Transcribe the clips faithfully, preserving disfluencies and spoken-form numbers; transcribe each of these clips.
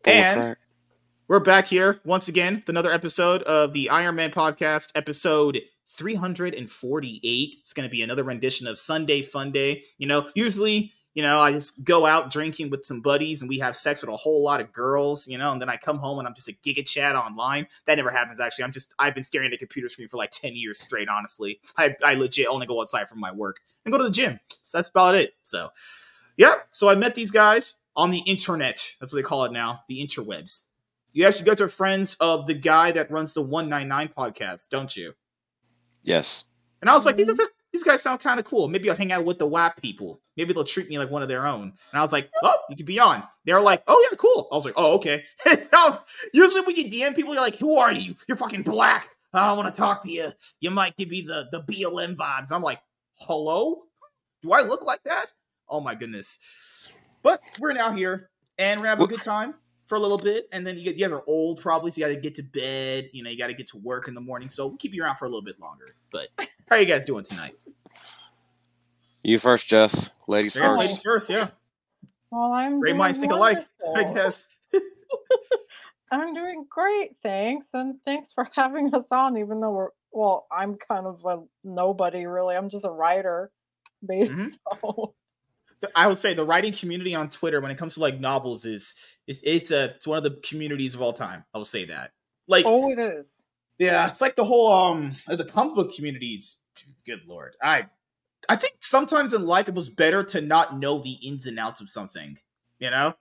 full of And crack. we're back here once again with another episode of the Iron Man podcast, episode three hundred forty-eight. It's going to be another rendition of Sunday Fun Day. You know, usually, you know, I just go out drinking with some buddies and we have sex with a whole lot of girls, you know, and then I come home and I'm just a giga chat online. That never happens, actually. I'm just, I've been staring at a computer screen for like ten years straight, honestly. I, I legit only go outside from my work and go to the gym. So that's about it. So, yeah. So I met these guys on the internet. That's what they call it now. The interwebs. You actually guys are friends of the guy that runs the one ninety-nine podcast, don't you? Yes. And I was like, these, are, these guys sound kind of cool. Maybe I'll hang out with the W A P people. Maybe they'll treat me like one of their own. And I was like, oh, you can be on. They're like, oh, yeah, cool. I was like, oh, okay. Usually when you D M people, you're like, who are you? You're fucking black. I don't want to talk to you. You might give me the, the B L M vibes. I'm like, hello? Do I look like that? Oh, my goodness. But we're now here, and we're going to have a good time for a little bit, and then you, get, you guys are old probably, so you got to get to bed, you know, you got to get to work in the morning, so we'll keep you around for a little bit longer. But how are you guys doing tonight? You first, Jess. Ladies Yes, first. ladies first, yeah. Well, I'm Great doing minds think alike, I wonderful. guess. I'm doing great, thanks, and thanks for having us on, even though we're, well, I'm kind of a nobody, really. I'm just a writer, basically. Mm-hmm. So. I would say the writing community on Twitter when it comes to like novels is, is it's a it's one of the communities of all time. I will say that. Like, oh, it is. Yeah, it's like the whole um the comic book communities. Good lord, I I think sometimes in life it was better to not know the ins and outs of something. You know,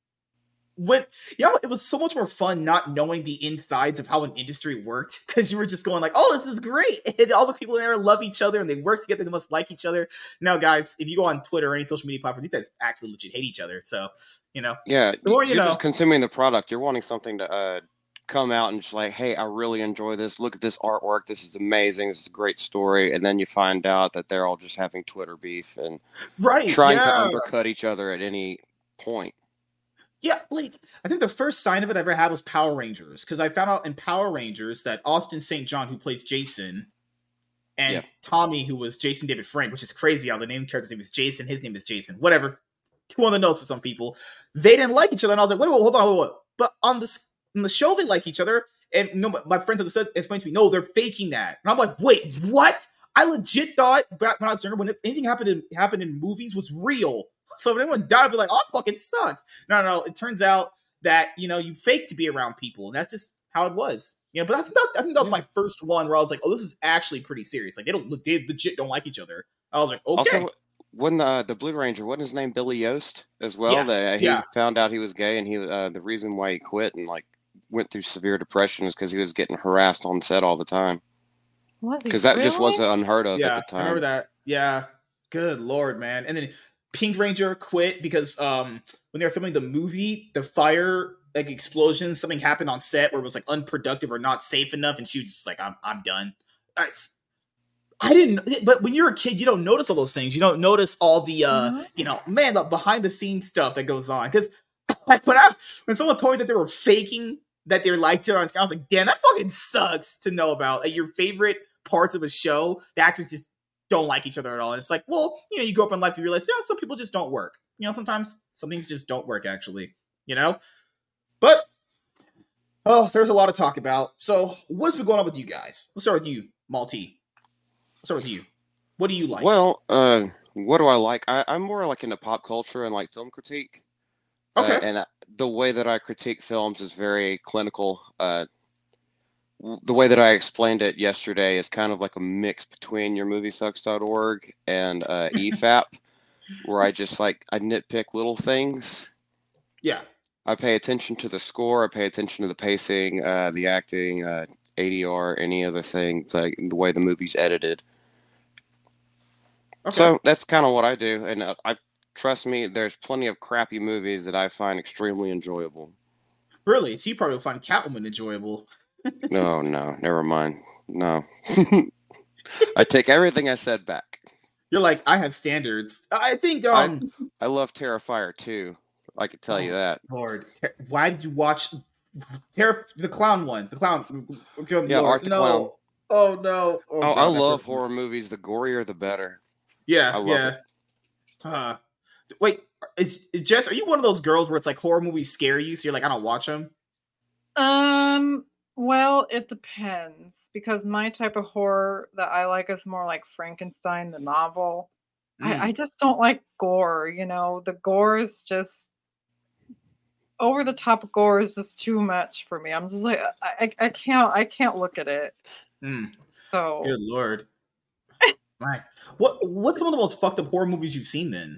when you know it was so much more fun not knowing the insides of how an industry worked, because you were just going like, oh, this is great, and all the people in there love each other and they work together, they must like each other. Now, guys, if you go on Twitter or any social media platform, these guys actually legit hate each other. So, you know, yeah, the more you you're know. just consuming the product. You're wanting something to uh, come out and just like, hey, I really enjoy this. Look at this artwork. This is amazing. This is a great story. And then you find out that they're all just having Twitter beef and right, trying yeah. to undercut each other at any point. Yeah, like, I think the first sign of it I ever had was Power Rangers, because I found out in Power Rangers that Austin Saint John, who plays Jason, and yeah. Tommy, who was Jason David Frank, which is crazy how the name character's name is Jason, his name is Jason, whatever, two on the nose for some people, they didn't like each other, and I was like, wait, wait, hold on, wait, wait. But on the, on the show, they like each other, and you know, my friends at the set explained to me, no, they're faking that, and I'm like, wait, what? I legit thought, back when I was younger, when anything happened in, happened in movies was real. So if anyone died, I'd be like, oh, fucking sucks. No, no, no. It turns out that, you know, you fake to be around people. And that's just how it was. You know, but I think that, I think that was my first one where I was like, oh, this is actually pretty serious. Like, they don't, they legit don't like each other. I was like, okay. Also, when the, the Blue Ranger, wasn't his name Billy Yost as well? Yeah, that he yeah. found out he was gay, and he uh, the reason why he quit and, like, went through severe depression is because he was getting harassed on set all the time. Because that really? just wasn't unheard of yeah, at the time. I remember that. Yeah. Good Lord, man. And then Pink Ranger quit because um, when they were filming the movie, the fire like explosion, something happened on set where it was like unproductive or not safe enough, and she was just like, "I'm I'm done." I, I didn't, but when you're a kid, you don't notice all those things. You don't notice all the uh, mm-hmm. you know, man, the behind the scenes stuff that goes on. Because like when I when someone told me that they were faking that they liked each other on screen, I was like, "Damn, that fucking sucks to know about." Like, your favorite parts of a show, the actors just don't like each other at all. And it's like, well, you know, you grow up in life, you realize, yeah, some people just don't work. You know, sometimes some things just don't work, actually, you know? But, oh, there's a lot to talk about. So, what's been going on with you guys? Let's start with you, Malty. Let's start with you. What do you like? Well, uh, what do I like? I, I'm more like into pop culture and like film critique. Okay. Uh, and uh, the way that I critique films is very clinical. Uh, The way that I explained it yesterday is kind of like a mix between your movie sucks dot org and uh, E F A P, where I just like, I nitpick little things. Yeah. I pay attention to the score, I pay attention to the pacing, uh, the acting, uh, A D R, any other thing, like the way the movie's edited. Okay. So that's kind of what I do, and uh, I trust me, there's plenty of crappy movies that I find extremely enjoyable. Really? So you probably find Catwoman enjoyable. No, no, never mind. No. I take everything I said back. You're like, I have standards. I think um I, I love Terrifier too. I can tell oh, you that. Lord, why did you watch Terror the clown one? The clown. Yeah, Lord. Art the no. Clown. Oh no. Oh, oh, God, I love horror movies. The gorier the better. Yeah, I love yeah. it. Uh, wait, Is, is Jess, are you one of those girls where it's like horror movies scare you, so you're like, I don't watch them? Um, well, it depends because my type of horror that I like is more like Frankenstein, the novel. I, Mm. I just don't like gore, you know. The gore is just over the top gore is just too much for me. I'm just like I, I, I can't I can't look at it. Mm. So Good lord. Right. What what's some of the most fucked up horror movies you've seen then?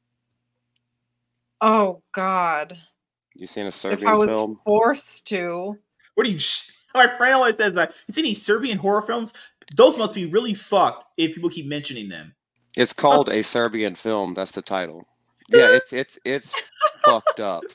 oh God. You seen a If I Serbian was film? forced to. What do you my friend always says that you see any Serbian horror films? Those must be really fucked if people keep mentioning them. It's called A Serbian Film. That's the title. Yeah, it's it's it's fucked up.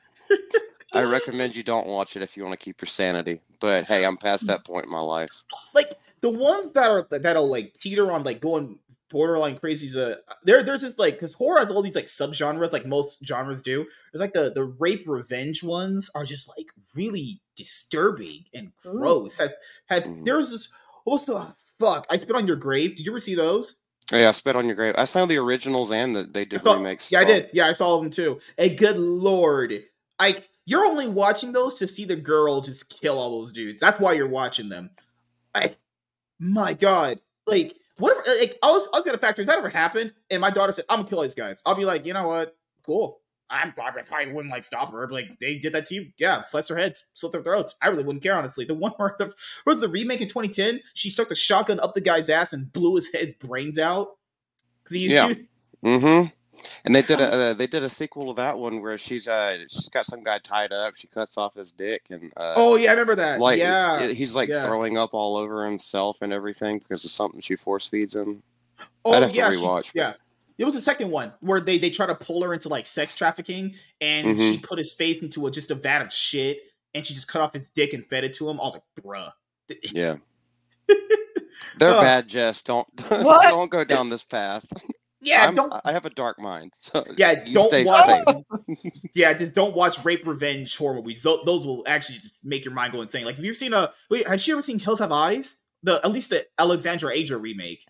I recommend you don't watch it if you want to keep your sanity. But hey, I'm past that point in my life. Like the ones that are that'll like teeter on like going borderline crazy is a there there's this like because horror has all these like subgenres like most genres do. There's like the the rape revenge ones are just like really disturbing and gross. Have, have Mhm. there's this what's the fuck? I Spit on Your Grave. Did you ever see those? Yeah, I Spit on Your Grave. I saw the originals and that they I did saw- remakes. Yeah, I so- did. Yeah, I saw them too. And good lord, like you're only watching those to see the girl just kill all those dudes. That's why you're watching them. I, my god, like whatever. Like I was, I was gonna factor if that ever happened, and my daughter said, "I'm gonna kill these guys." I'll be like, you know what? Cool. I'm probably, probably wouldn't like stop her. But like they did that to you, yeah. Slice their heads, slit their throats. I really wouldn't care, honestly. The one where the what was the remake in twenty ten? She stuck the shotgun up the guy's ass and blew his his brains out. He, Yeah. he- Mm-hmm. And they did a uh, they did a sequel to that one where she's uh she's got some guy tied up. She cuts off his dick and uh, oh yeah, I remember that. like yeah, it- he's like yeah. throwing up all over himself and everything because of something she force feeds him. Oh I'd have to yeah, she- rewatch, but- yeah. It was the second one where they they try to pull her into like sex trafficking, and Mhm. she put his face into a, just a vat of shit, and she just cut off his dick and fed it to him. I was like, bruh. Yeah, they're Oh. bad. Jess, don't What? don't go down this path. Yeah, I'm- don't. I have a dark mind. So Yeah, you don't stay watch. safe. Yeah, just don't watch rape revenge horror movies. Those, those will actually just make your mind go insane. Like, have you seen a? Wait, has she ever seen Hills Have Eyes? The at least the Alexandra Aja remake,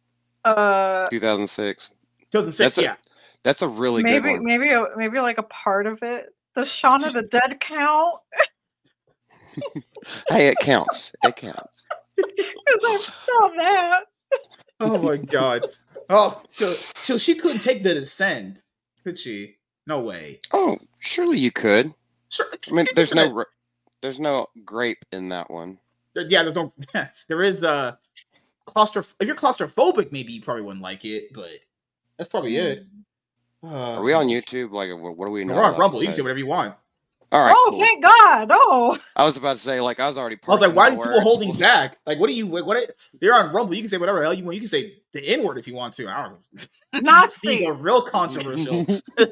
Uh two thousand six. two thousand six. That's a- Yeah, That's a really maybe good one. maybe a, maybe like a part of it. Does Shaun of just- the Dead count? Hey, it counts. It counts. Because I saw that. Oh my god. Oh, so so she couldn't take the descent, could she? No way. Oh, surely you could. Sure. I mean, there's no r- there's no grape in that one. Yeah, there's no. There is uh claustroph. If you're claustrophobic, maybe you probably wouldn't like it, but that's probably it. Uh, Are we on YouTube? Like, wh- what do we know? We're on Rumble. You can say whatever you want. All right, oh, cool. thank God! Oh, I was about to say, like, I was already. I was like, parsing why my are people words. holding back? Like, what do you? What? what you're on Rumble. You can say whatever the hell you want. You can say the N word if you want to. I don't know. Nazi. Being a real controversial.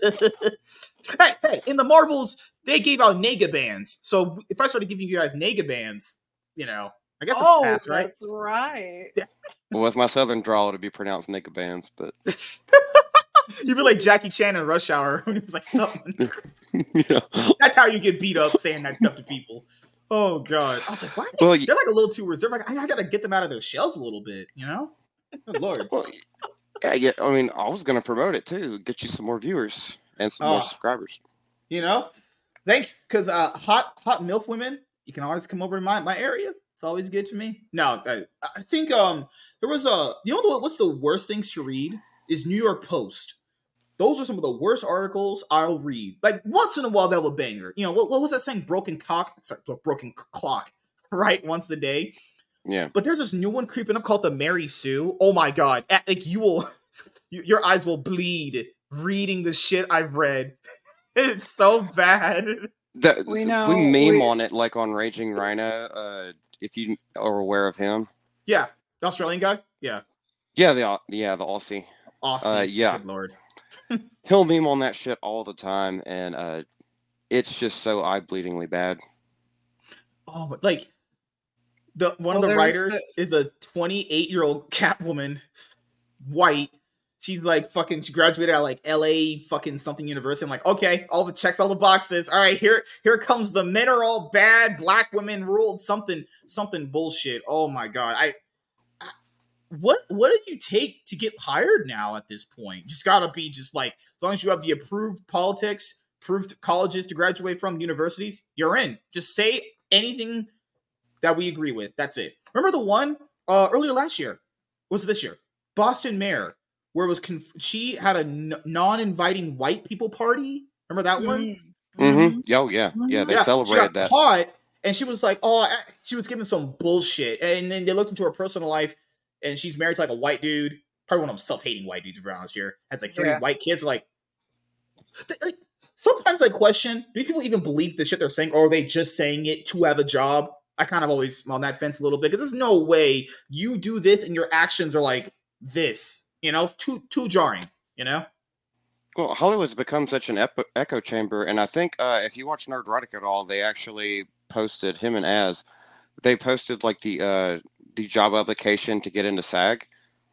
hey, hey! In the Marvels, they gave out nega bands. So if I started giving you guys nega bands, you know, I guess it's oh, pass, right? that's right. Well, with my southern drawl, it'd be pronounced nigga bands, but You'd be like Jackie Chan in Rush Hour when he was like something. yeah. That's how you get beat up saying that stuff to people. Oh god! I was like, why? Are they, Well, y- they're like a little too reserved. Like, I, I gotta get them out of their shells a little bit, you know? Good lord! well, yeah, yeah. I mean, I was gonna promote it too, get you some more viewers and some more Oh. subscribers. You know, thanks because uh, hot hot milf women, you can always come over to my my area. It's always good to me. No, I, I think um there was a you know what, what's the worst things to read is New York Post. Those are some of the worst articles I'll read. Like once in a while, they'll have a banger. You know what, what was that saying? Broken cock, sorry, broken c- clock, right? Once a day. Yeah. But there's this new one creeping up called the Mary Sue. Oh my god! A- Like you will, you, your eyes will bleed reading the shit I've read. It's so bad. The, We we know- we meme we- on it like on Raging Rhino. Uh, if you are aware of him, Yeah, the Australian guy. Yeah, yeah, the Au- yeah the Aussie. awesome. Uh, yeah. Good lord. He'll meme on that shit all the time, and uh, it's just so eye bleedingly bad. Oh, but like the one Well, of the there's writers the- is a twenty-eight year old Catwoman, white. She's like fucking. She graduated at like L A fucking something university. I'm like, okay, all the checks, all the boxes. All right, here here comes the men are all bad. Black women ruled something something bullshit. Oh my god, I. what what do you take to get hired now at this point? Just gotta be just like as long as you have the approved politics, approved colleges to graduate from, universities, you're in. Just say anything that we agree with. That's it. Remember the one uh, earlier last year? Was it this year? Boston Mayor, where it was conf- she had a n- non-inviting white people party. Remember that one? Mm-hmm. Oh yeah, yeah. They yeah, celebrated she got that. Caught, and she was like, "Oh," she was giving some bullshit. And then they looked into her personal life, and she's married to like a white dude, probably one of them self-hating white dudes around this year. Has like three yeah. white kids. Like, they, like, sometimes I question: do people even believe the shit they're saying, or are they just saying it to have a job? I kind of always on that fence a little bit because there's no way you do this and your actions are like this. You know, too too jarring. You know. Well, Hollywood's become such an echo, echo chamber, and I think uh, if you watch Nerdrotic at all, they actually posted him and Az. They posted like the uh, the job application to get into SAG,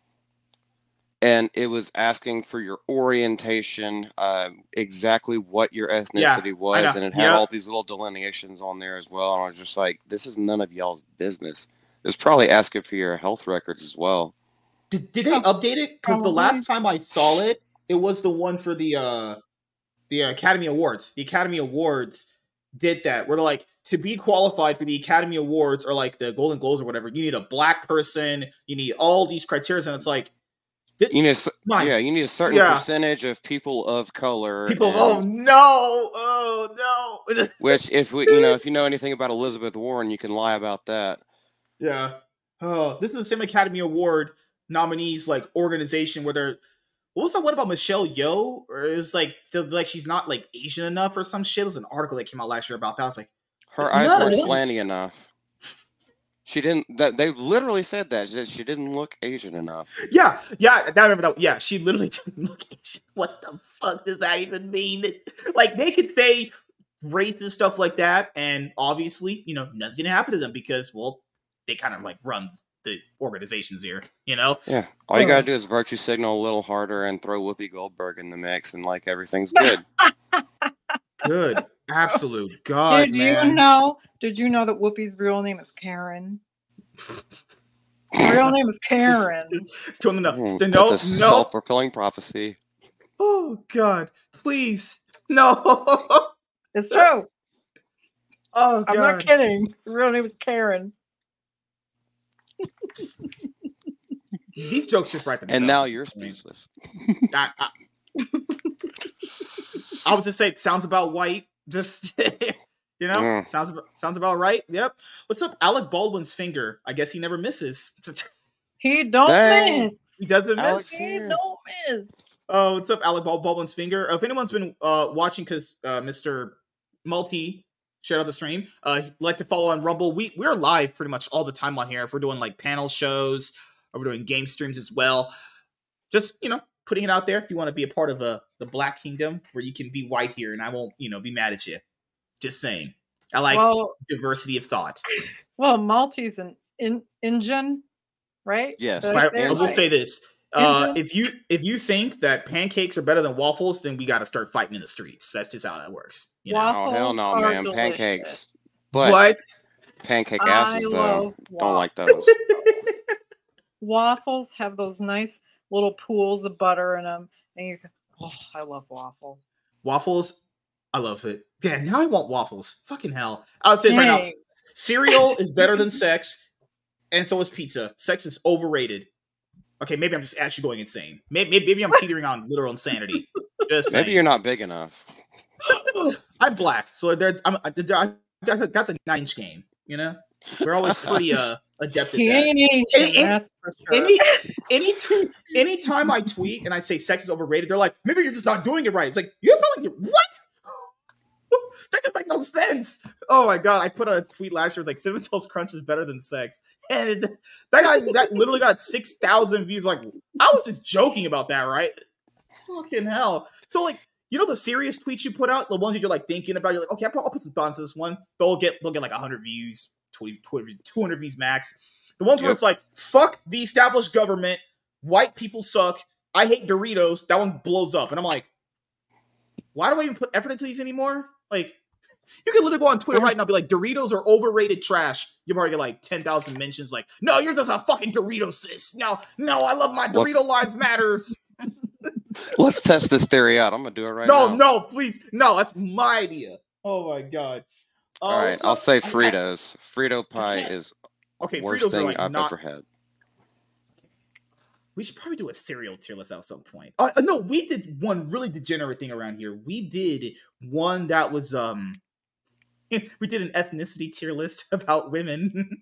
and it was asking for your orientation, uh, exactly what your ethnicity yeah, was, and it had yep. all these little delineations on there as well. And I was just like, this is none of y'all's business. It's probably asking for your health records as well. Did Did they update it? Because the last time I saw it. It was the one for the uh, the Academy Awards. The Academy Awards did that. Where like to be qualified for the Academy Awards or like the Golden Globes or whatever, you need a black person. You need all these criteria, and it's like th- you need a, yeah, you need a certain yeah. percentage of people of color. People, and, oh no, oh no. Which, if we, you know, if you know anything about Elizabeth Warren, you can lie about that. Yeah. Oh, this is the same Academy Award nominees like organization where they're. What was that one about Michelle Yeoh? Or it was like, the, like she's not like Asian enough or some shit. It was an article that came out last year about that. I was like, her eyes weren't slanty enough. She didn't. That they literally said that she, she didn't look Asian enough. Yeah, yeah. I remember that. Yeah, she literally didn't look Asian. What the fuck does that even mean? Like they could say racist stuff like that, and obviously, you know, nothing's gonna happen to them because, well, they kind of like run the organizations here, you know? Yeah. All you gotta do is virtue signal a little harder and throw Whoopi Goldberg in the mix and like everything's good. Good. Absolute God, Did man. you know, did you know that Whoopi's real name is Karen? Her real name is Karen. It's to no, mm, to no, that's a no. self-fulfilling prophecy. Oh God. Please. No. It's true. Oh God. I'm not kidding. Her real name is Karen. These jokes just write themselves. And now you're speechless. I, I, I would just say, sounds about white. Just you know, mm. sounds about, sounds about right. Yep. What's up, Alec Baldwin's finger? I guess he never misses. He don't Dang. miss. He doesn't Alex miss. He don't miss. Oh, what's up, Alec Baldwin's finger? If anyone's been uh, watching, because uh, Mister Multi. Share out the stream. Uh, if you'd like to follow on Rumble, we we're live pretty much all the time on here. If we're doing like panel shows, or we're doing game streams as well. Just you know, putting it out there. If you want to be a part of uh, the Black Kingdom, where you can be white here, and I won't you know be mad at you. Just saying. I like well, diversity of thought. Well, Maltese an in, Indian, right? Yes. I, I, I will right. say this. Uh, if you if you think that pancakes are better than waffles, then we got to start fighting in the streets. That's just how that works. You know? Oh hell no, man! Delicious. Pancakes, but what? Pancake asses though. Don't like those. Waffles have those nice little pools of butter in them, and you can. Oh, I love waffles. Waffles, I love it. Yeah, now I want waffles. Fucking hell! I would say hey. right now, cereal is better than sex, and so is pizza. Sex is overrated. Okay, maybe I'm just actually going insane. Maybe, maybe I'm teetering on literal insanity. Just maybe you're not big enough. I'm black, so there's I'm, I got, got the nine-inch game. You know, we're always pretty uh adept at that. Any, any, for sure. any, any, t- anytime I tweet and I say sex is overrated, they're like, maybe you're just not doing it right. It's like you're not like what? That doesn't make no sense. Oh my God. I put a tweet last year. It was like Cinnamon Toast Crunch is better than sex. And that guy that literally got six thousand views. Like, I was just joking about that, right? Fucking hell. So, like, you know, the serious tweets you put out, the ones that you're like thinking about, you're like, okay, I'll put, I'll put some thought into this one. They'll get, they'll get like one hundred views, twenty, twenty, two hundred views max. The ones yep. where it's like, fuck the established government, white people suck, I hate Doritos, that one blows up. And I'm like, why do I even put effort into these anymore? Like, You can literally go on Twitter right now and be like, Doritos are overrated trash. You're probably get like ten thousand mentions like, no, you're just a fucking Dorito sis. No, no, I love my Dorito let's, Lives Matters. Let's test this theory out. I'm going to do it right no, now. No, no, please. No, that's my idea. Oh, my God. All uh, right, so, I'll say Fritos. Frito pie is okay, worst Fritos thing are like I've not, ever had. We should probably do a cereal tier list at some point. Uh, no, we did one really degenerate thing around here. We did one that was... um. We did an ethnicity tier list about women.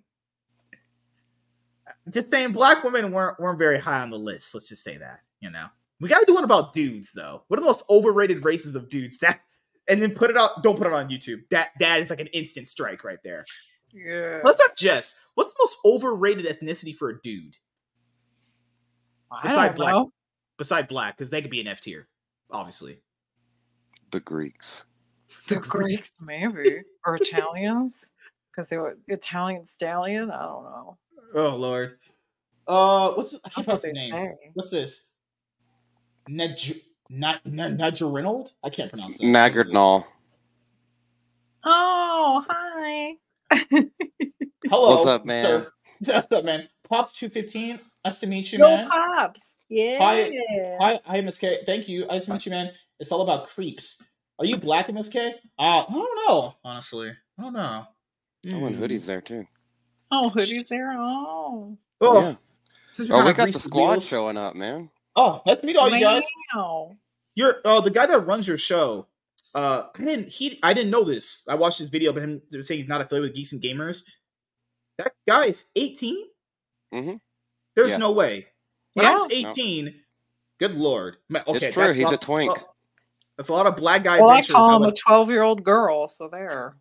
Just saying, black women weren't weren't very high on the list. Let's just say that, you know. We got to do one about dudes, though. What are the most overrated races of dudes? That, and then put it out. Don't put it on YouTube. That that is like an instant strike right there. Yeah. Let's not Jess. What's the most overrated ethnicity for a dude? I beside don't black, know. beside black, because they could be an F tier, obviously. The Greeks. The Greeks, maybe, or Italians, because they were Italian stallion. I don't know. Oh Lord. Uh, what's I can't pronounce his name. Say. What's this? Ned, not Reynolds. I can't pronounce that. Nagardnall. Oh, hi. Hello. What's up, man? Sir. What's up, man? Pops two fifteen. Nice to meet you, Yo, man. Pops. Yeah. Hi, hi, hi, Miss K. Thank you. Nice to meet you, man. It's all about creeps. Are you black, Miss K? Uh, I don't know, honestly. I don't know. Oh, and Hoodie's there, too. Oh, Hoodie's there? Oh. Oh, yeah. Oh we got the squad wheels. showing up, man. Oh, nice to meet all wow. you guys. You're uh, the guy that runs your show. Uh, I didn't, he, I didn't know this. I watched his video, but him saying he's not affiliated with Geeks and Gamers. That guy is eighteen? Mm-hmm. There's yeah. no way. When yeah. I was eighteen, no. Good Lord. Okay, it's true. He's a twink. Well, that's a lot of black guy well, adventures. I call him a twelve-year-old girl, so there.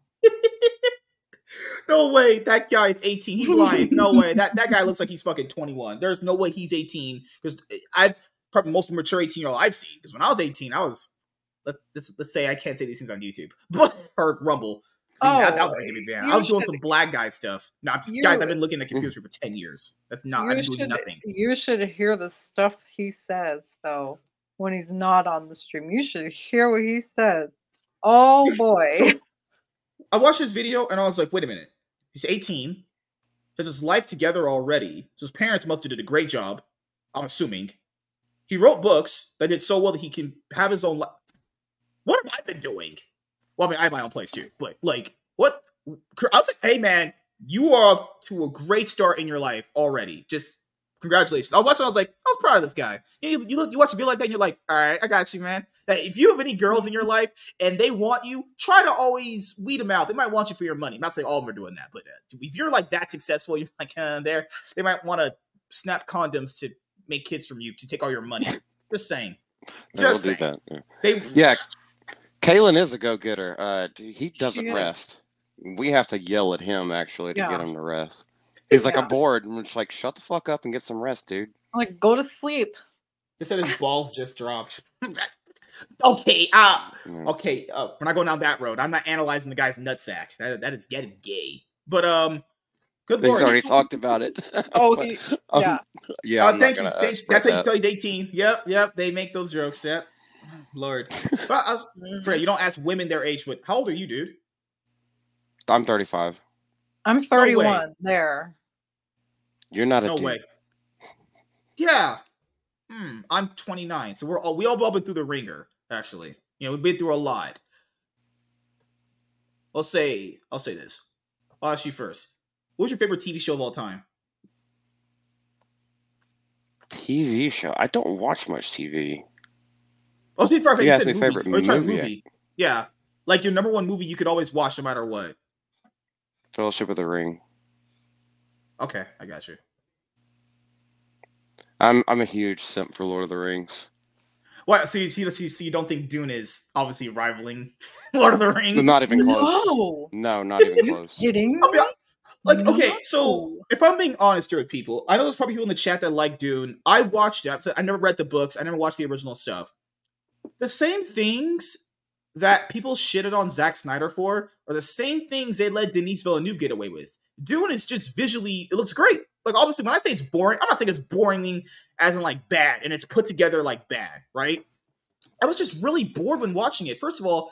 No way. That guy is eighteen. He's lying. No way. That that guy looks like he's fucking twenty-one. There's no way he's eighteen. Because I've probably most mature eighteen-year-old I've seen. Because when I was eighteen, I was, let, let's, let's say I can't say these things on YouTube. Or Rumble. I, mean, oh, that, that would give me banned. I was doing some black guy stuff. No, I'm just, you, guys, I've been looking at computers for ten years. That's not, I'm doing should, nothing. You should hear the stuff he says, though, when he's not on the stream. You should hear what he says. Oh, boy. So, I watched his video, and I was like, wait a minute. He's eighteen. Has his life together already. So his parents must have did a great job, I'm assuming. He wrote books that did so well that he can have his own life. What have I been doing? Well, I mean, I have my own place too, but like, what? I was like, hey, man, you are off to a great start in your life already. Just congratulations. I was watching, I was like, I was proud of this guy. You, you look, you watch a video like that, and you're like, all right, I got you, man. If you have any girls in your life and they want you, try to always weed them out. They might want you for your money. I'm not saying all of them are doing that, but uh, if you're like that successful, you're like, uh, there, they might want to snap condoms to make kids from you to take all your money. Just saying. Just we'll saying. Do that. Yeah. They, yeah. Kalen is a go-getter. Uh, he doesn't rest. We have to yell at him, actually, to yeah. get him to rest. He's like, yeah. I'm bored. And we're just like, shut the fuck up and get some rest, dude. I'm like, go to sleep. He said his balls just dropped. okay, uh, yeah. okay. Uh, we're not going down that road. I'm not analyzing the guy's nutsack. That, that is getting gay. But, um, good He's lord. already talked about it. oh, he, um, yeah. Yeah, uh, thank you. Gonna, Thank, uh, that's how you that. tell he's eighteen. Yep, yep. They make those jokes. Yep. Lord. But I was, Fred, you don't ask women their age, but how old are you, dude? I'm thirty-five. I'm thirty-one. No there. You're not a no dude. way. Yeah. Hmm. I'm twenty-nine. So we're all we all been through the ringer, actually. You know, we've been through a lot. I'll say I'll say this. I'll ask you first. What's your favorite T V show of all time? T V show? I don't watch much T V. Oh, see, for you asked me favorite movie. movie. Yeah. Like your number one movie you could always watch no matter what. Fellowship of the Ring. Okay, I got you. I'm I'm a huge simp for Lord of the Rings. What? So you see, see, see, you don't think Dune is obviously rivaling Lord of the Rings? Not even close. No, no not even close. Kidding? Like, okay, so if I'm being honest here with people, I know there's probably people in the chat that like Dune. I watched it. I never read the books. I never watched the original stuff. The same things that people shitted on Zack Snyder for are the same things they let Denis Villeneuve get away with. Dune is just visually, it looks great. Like, obviously, when I say it's boring, I'm not thinking it's boring as in, like, bad, and it's put together, like, bad, right? I was just really bored when watching it. First of all,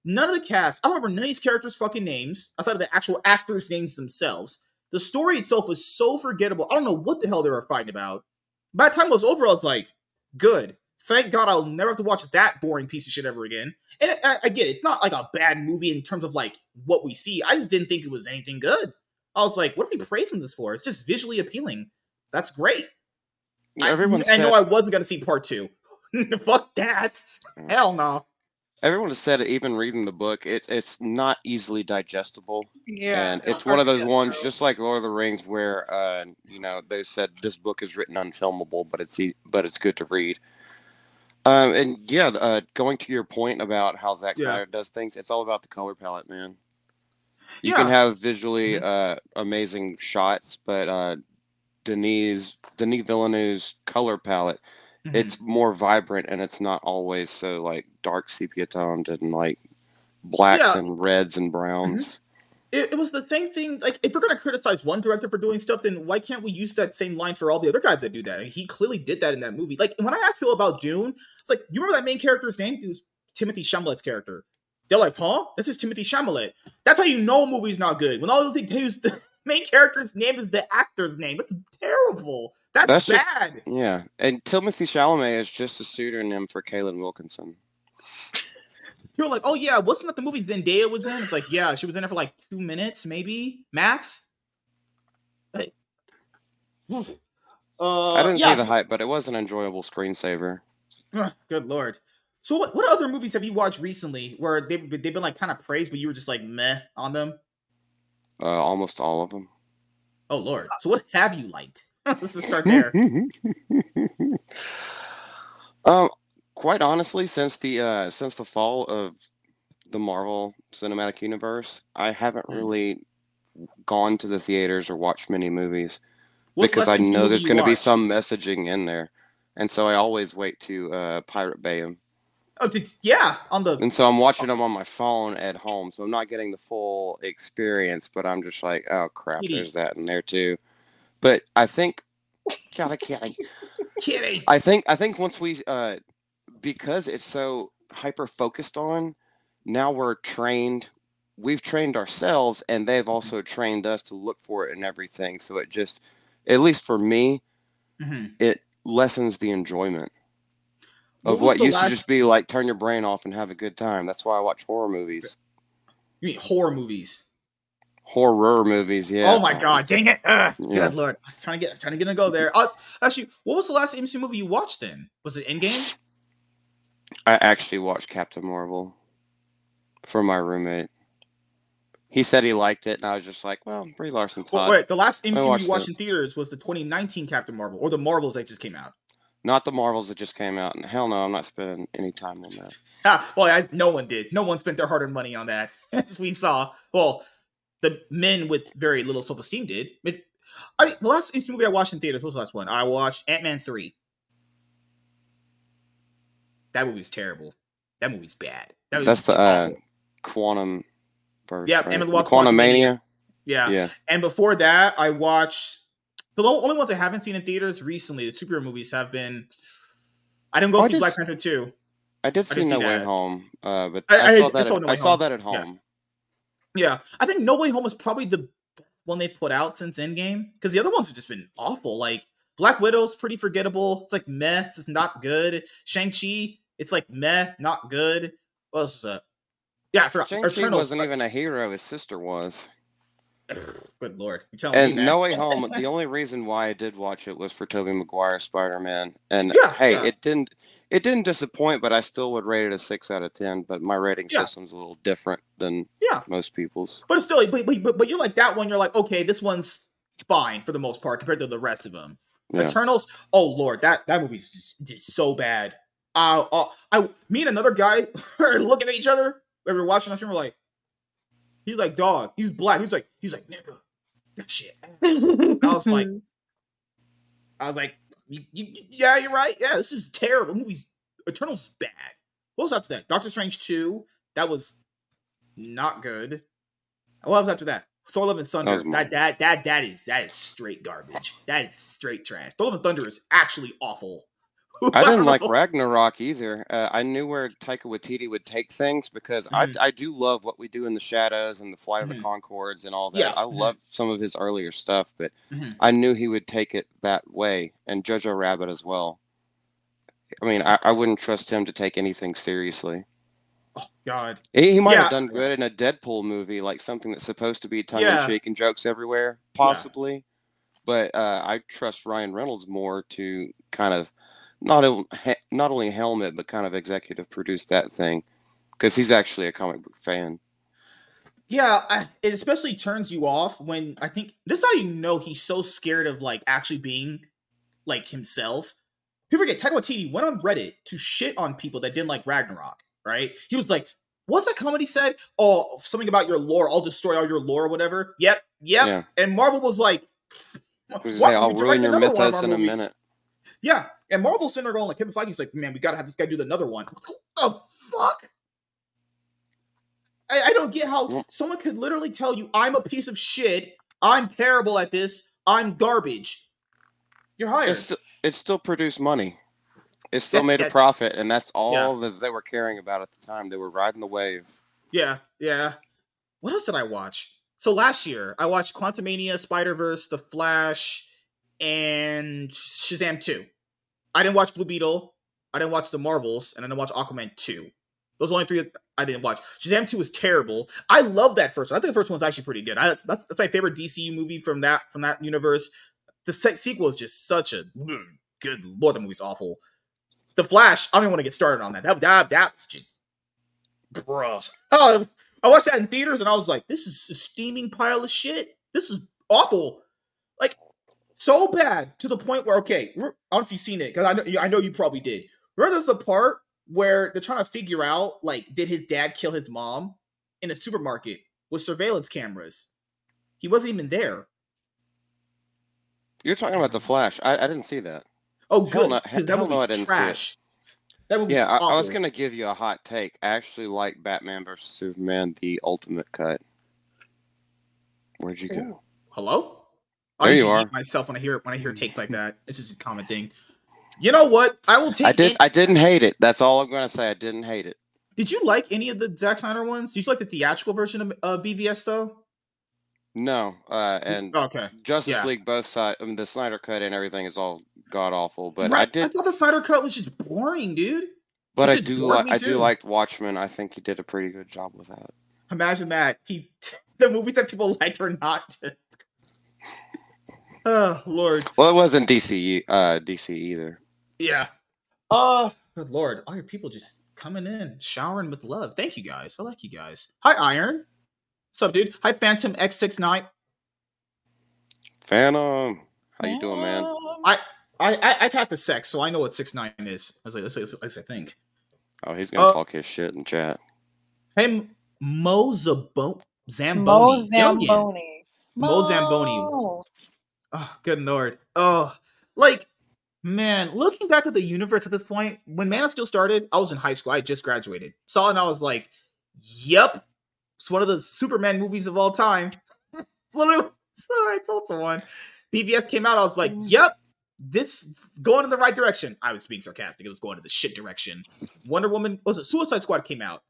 None of the cast, I don't remember none of these characters' fucking names, outside of the actual actors' names themselves. The story itself was so forgettable. I don't know what the hell they were fighting about. By the time it was over, I was like, good. Thank God I'll never have to watch that boring piece of shit ever again. And I, I get it. It's not like a bad movie in terms of like what we see. I just didn't think it was anything good. I was like, what are we praising this for? It's just visually appealing. That's great. Everyone I, said, I know I wasn't going to see part two. Fuck that. Hell no. Everyone has said it, even reading the book, it, it's not easily digestible. Yeah, And it's one of those ones, just like Lord of the Rings, where, uh, you know, they said this book is written unfilmable, but it's e- but it's good to read. Um, and yeah, uh, going to your point about how Zack Yeah. Snyder does things, it's all about the color palette, man. You Yeah. can have visually Mhm. uh, amazing shots, but uh, Denis Denis Villeneuve's color palette, Mhm. it's more vibrant, and it's not always so like dark sepia toned and like blacks Yeah. and reds and browns. It, it was the same thing. Like, if we're going to criticize one director for doing stuff, then why can't we use that same line for all the other guys that do that? And he clearly did that in that movie. Like, when I ask people about Dune, it's like, you remember that main character's name? It was Timothy Chalamet's character. They're like, huh? This is Timothy Chalamet. That's how you know a movie's not good. When all those things use the main character's name is the actor's name. It's terrible. That's, That's just- bad. Yeah, and Timothy Chalamet is just a pseudonym for Kaylin Wilkinson. People are like, oh yeah, wasn't that the movie Zendaya was in? It's like, yeah, she was in it for like two minutes, maybe max. Like, uh, I didn't yeah. see the hype, but it was an enjoyable screensaver. Ugh, good lord. So what, what other movies have you watched recently where they've, they've been like kind of praised, but you were just like meh on them? Uh, almost all of them. Oh lord. So what have you liked? Let's just start there. um, quite honestly, since the uh, since the fall of the Marvel Cinematic Universe, I haven't Mm. really gone to the theaters or watched many movies What's the because last I M C U know movie there's you going to be watched? some messaging in there, and so I always wait to uh, Pirate Bay 'em. Oh, did, yeah, on the And so I'm watching them on my phone at home, so I'm not getting the full experience, but I'm just like, oh crap, Kitty. there's that in there too. But I think, kitty, kitty. kitty. I think, I think once we, uh, because it's so hyper focused on, now we're trained. We've trained ourselves, and they've also trained us to look for it and everything. So it just, at least for me, Mhm. it lessens the enjoyment What of was what the used to last- just be like turn your brain off and have a good time. That's why I watch horror movies. You mean horror movies? Horror movies, yeah. Oh my god, dang it! Ugh, Yeah. Good lord, I was trying to get, I was trying to get to go there. Uh, actually, what was the last M C U movie you watched? Then was it Endgame? I actually watched Captain Marvel for my roommate. He said he liked it, and I was just like, well, Brie Larson's Well, hot. wait, the last M C U watched you watched it. in theaters was the twenty nineteen Captain Marvel, or the Marvels that just came out. Not the Marvels that just came out. And hell no, I'm not spending any time on that. Ah, well, I, no one did. No one spent their hard-earned money on that, as we saw. Well, the men with very little self-esteem did. It, I mean, the last M C U movie I watched in theaters, what was the last one? I watched Ant-Man three. That movie's terrible. That movie's bad. That movie's That's the uh, awful. Quantum verse. Yep, right? Ant-Man The Wasp: Quantum Quantumania. Mania. Yeah. Yeah. And before that, I watched the only ones I haven't seen in theaters recently. The superhero movies have been. I didn't go Oh, I see did Black s- Panther two. I did I see didn't see No Way that. Home, uh, but I- I, I- saw I that. saw at, No I Way saw Home. that at Yeah. home. Yeah, I think No Way Home is probably the best one they've put out since Endgame, because the other ones have just been awful. Like Black Widow's pretty forgettable. It's like meh. It's just not good. Shang-Chi, it's like meh, not good. What else was that? Yeah, I forgot. Shang-Chi Eternals. wasn't even a hero. His sister was. Good lord, you're telling me, And man. No Way Home, the only reason why I did watch it was for Tobey Maguire's Spider-Man. And Yeah, hey, yeah. it didn't it didn't disappoint, but I still would rate it a six out of ten. But my rating Yeah. system's a little different than Yeah. most people's. But it's still, but, but, but, but you're like that one. You're like, okay, this one's fine for the most part compared to the rest of them. Yeah. Eternals, oh lord, that that movie's just, just so bad. Uh, uh, I me and another guy are looking at each other. We were watching us, and we're like, he's like, dog. He's black. He's like, he's like, nigga, that shit. Ass. I was like, I was like, you, you, yeah, you're right. Yeah, this is terrible. Movies. Eternals is bad. What was after that? Doctor Strange two. That was not good. What was after that? Thor: Love and Thunder. That was That that that that is that is straight garbage. That is straight trash. Thor: Love and Thunder is actually awful. I didn't don't like know. Ragnarok either. Uh, I knew where Taika Waititi would take things because Mhm. I I do love What We Do in the Shadows and the Flight of the Mhm. Conchords and all that. Yeah. I Mhm. love some of his earlier stuff, but Mhm. I knew he would take it that way, and Jojo Rabbit as well. I mean, I, I wouldn't trust him to take anything seriously. Oh God. He, he might Yeah. have done good in a Deadpool movie, like something that's supposed to be tongue in Yeah. cheek and jokes everywhere, Yeah. possibly. But uh, I trust Ryan Reynolds more to kind of not o- he- not only helm it, but kind of executive produce that thing because he's actually a comic book fan. Yeah, I, it especially turns you off when I think this is how you know he's so scared of like actually being like himself. People forget Taika Waititi went on Reddit to shit on people that didn't like Ragnarok, right? He was like, what's that comedy said? Oh, something about your lore. I'll destroy all your lore or whatever. Yep, yep. Yeah. And Marvel was like, Was what? say, I'll You're ruin directing your another one of mythos our in a movie. minute. Yeah. And Marvel's sitting there going like, Kevin Feige's like, man, we gotta have this guy do another one. What the fuck? I, I don't get how Well- someone could literally tell you, I'm a piece of shit. I'm terrible at this. I'm garbage. You're hired. It's still, it still produced money. It still Yeah, made yeah. a profit, and that's all that they were caring about at the time. They were riding the wave. Yeah, yeah. What else did I watch? So last year, I watched Quantumania, Spider-Verse, The Flash, and Shazam two. I didn't watch Blue Beetle. I didn't watch The Marvels, and I didn't watch Aquaman two. Those are the only three I didn't watch. Shazam two was terrible. I love that first one. I think the first one's actually pretty good. I, that's, that's my favorite D C U movie from that from that universe. The se- sequel is just such a good lord. The movie's awful. The Flash, I don't even want to get started on that. That that, that was just, bruh. Oh, I watched that in theaters and I was like, this is a steaming pile of shit. This is awful. Like, so bad to the point where, okay, I don't know if you've seen it, because I know, I know you probably did. Remember there's the part where they're trying to figure out, like, did his dad kill his mom in a supermarket with surveillance cameras? He wasn't even there. You're talking about The Flash. I, I didn't see that. Oh, good, no- because that hell no, I movie's didn't see it. trash. That movie's Yeah, I, awful. I was going to give you a hot take. I actually like Batman versus Superman, the ultimate cut. Where'd you go? Ooh. Hello? I There you usually are. mute myself when I hear when I hear takes like that. It's just a common thing. You know what? I will take. I did. any- I didn't hate it. That's all I'm going to say. I didn't hate it. Did you like any of the Zack Snyder ones? Did you like the theatrical version of uh, B V S though? No, uh, and Okay. Justice yeah. League, both sides. I mean, the Snyder cut and everything is all god awful. But Right, I did. thought the Snyder cut was just boring, dude. But it I just do bored like. me I do too. like Watchmen. I think he did a pretty good job with that. Imagine that he the movies that people liked were not. Oh Lord. Well, it wasn't D C. Uh, D C either. Yeah. Uh, good Lord. All your people just coming in, showering with love. Thank you guys. I like you guys. Hi, Iron. What's up, dude? Hi, Phantom X sixty-nine. Phantom, how you doing, man? Um, I, I, I've had the sex, so I know what six nine is. I was like, let's, let's, let's I think. Oh, he's gonna Uh, talk his shit in chat. Hey, Mo Zabo- Zamboni. Mo Youngin. Zamboni. Mo Zamboni. Mo. Oh, good Lord. Oh, like, man, looking back at the universe at this point, when Man of Steel started, I was in high school. I had just graduated. Saw it and I was like, yep. It's one of the Superman movies of all time. It's literally, all right, so it's a one. B V S came out, I was like, yep, this going in the right direction. I was being sarcastic. It was going in the shit direction. Wonder Woman, was it Suicide Squad came out?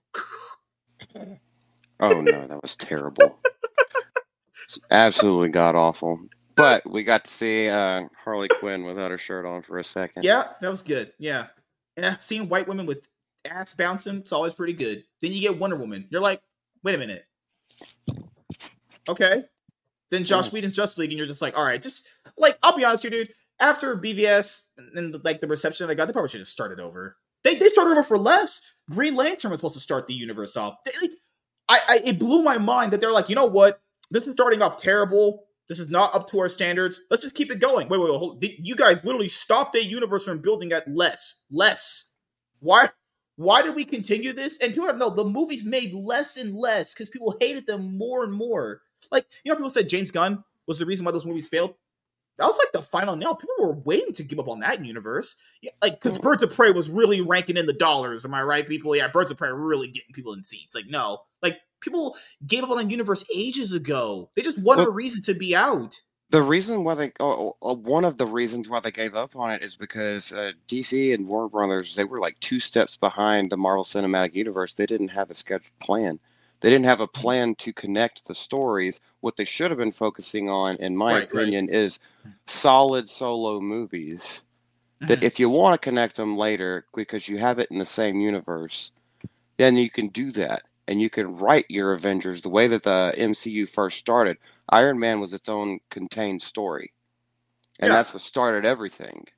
Oh no, that was terrible. It's absolutely god awful. But we got to see uh, Harley Quinn without her shirt on for a second. Yeah, that was good. Yeah. Yeah, seeing white women with ass bouncing, it's always pretty good. Then you get Wonder Woman. You're like, wait a minute. Okay. Then Josh Yeah. Whedon's Justice League, and you're just like, all right, just like, I'll be honest with you, dude. After B V S and like the reception I got, they probably should have started over. They they started over for less. Green Lantern was supposed to start the universe off. They, like, I, I it blew my mind that they're like, you know what? This is starting off terrible. This is not up to our standards. Let's just keep it going. Wait, wait, wait. Hold, you guys literally stopped a universe from building at less. Less. Why? Why did we continue this? And people don't know the movies made less and less because people hated them more and more. Like, you know, people said James Gunn was the reason why those movies failed. That was like the final nail. People were waiting to give up on that universe. Yeah, like, because Birds of Prey was really ranking in the dollars. Am I right, people? Yeah, Birds of Prey were really getting people in seats. Like, no. Like, people gave up on that universe ages ago. They just wanted Well- a reason to be out. The reason why they oh, oh, one of the reasons why they gave up on it is because uh, D C and Warner Brothers, they were like two steps behind the Marvel Cinematic Universe. They didn't have a scheduled plan. They didn't have a plan to connect the stories. What they should have been focusing on, in my Right, right. opinion, is solid solo movies that Mhm. if you want to connect them later because you have it in the same universe, then you can do that. And you can write your Avengers the way that the M C U first started. Iron Man was its own contained story. And Yeah. that's what started everything.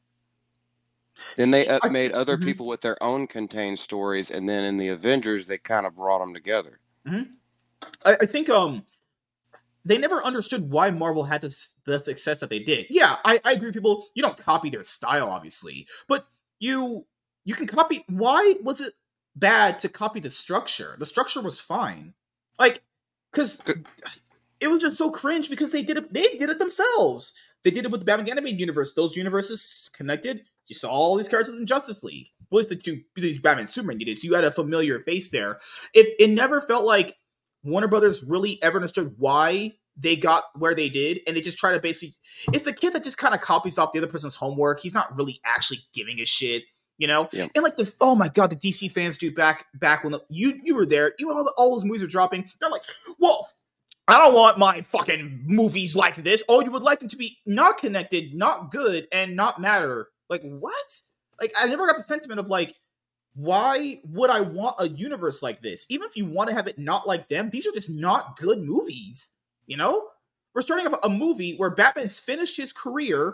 Then they uh, I made think- other mhm. people with their own contained stories, and then in the Avengers, they kind of brought them together. I, I think um they never understood why Marvel had this, the success that they did. Yeah, I, I agree with people. You don't copy their style, obviously, but you you can copy. Why was it bad to copy the structure? The structure was fine, like because Good. it was just so cringe because they did it. They did it themselves. They did it with the Batman animated universe. Those universes connected. You saw all these characters in Justice League. Well, at least the two these Batman and Superman you did. So you had a familiar face there. It it never felt like Warner Brothers really ever understood why they got where they did, and they just try to basically. It's the kid that just kind of copies off the other person's homework. He's not really actually giving a shit, you know. Yep. And like the oh my god, the D C fans do back back when the, you you were there, you know, all, the, all those movies are dropping. They're like, well, I don't want my fucking movies like this. Oh, you would like them to be not connected, not good, and not matter. Like what? Like I never got the sentiment of like, why would I want a universe like this? Even if you want to have it not like them, these are just not good movies. You know, we're starting off a movie where Batman's finished his career.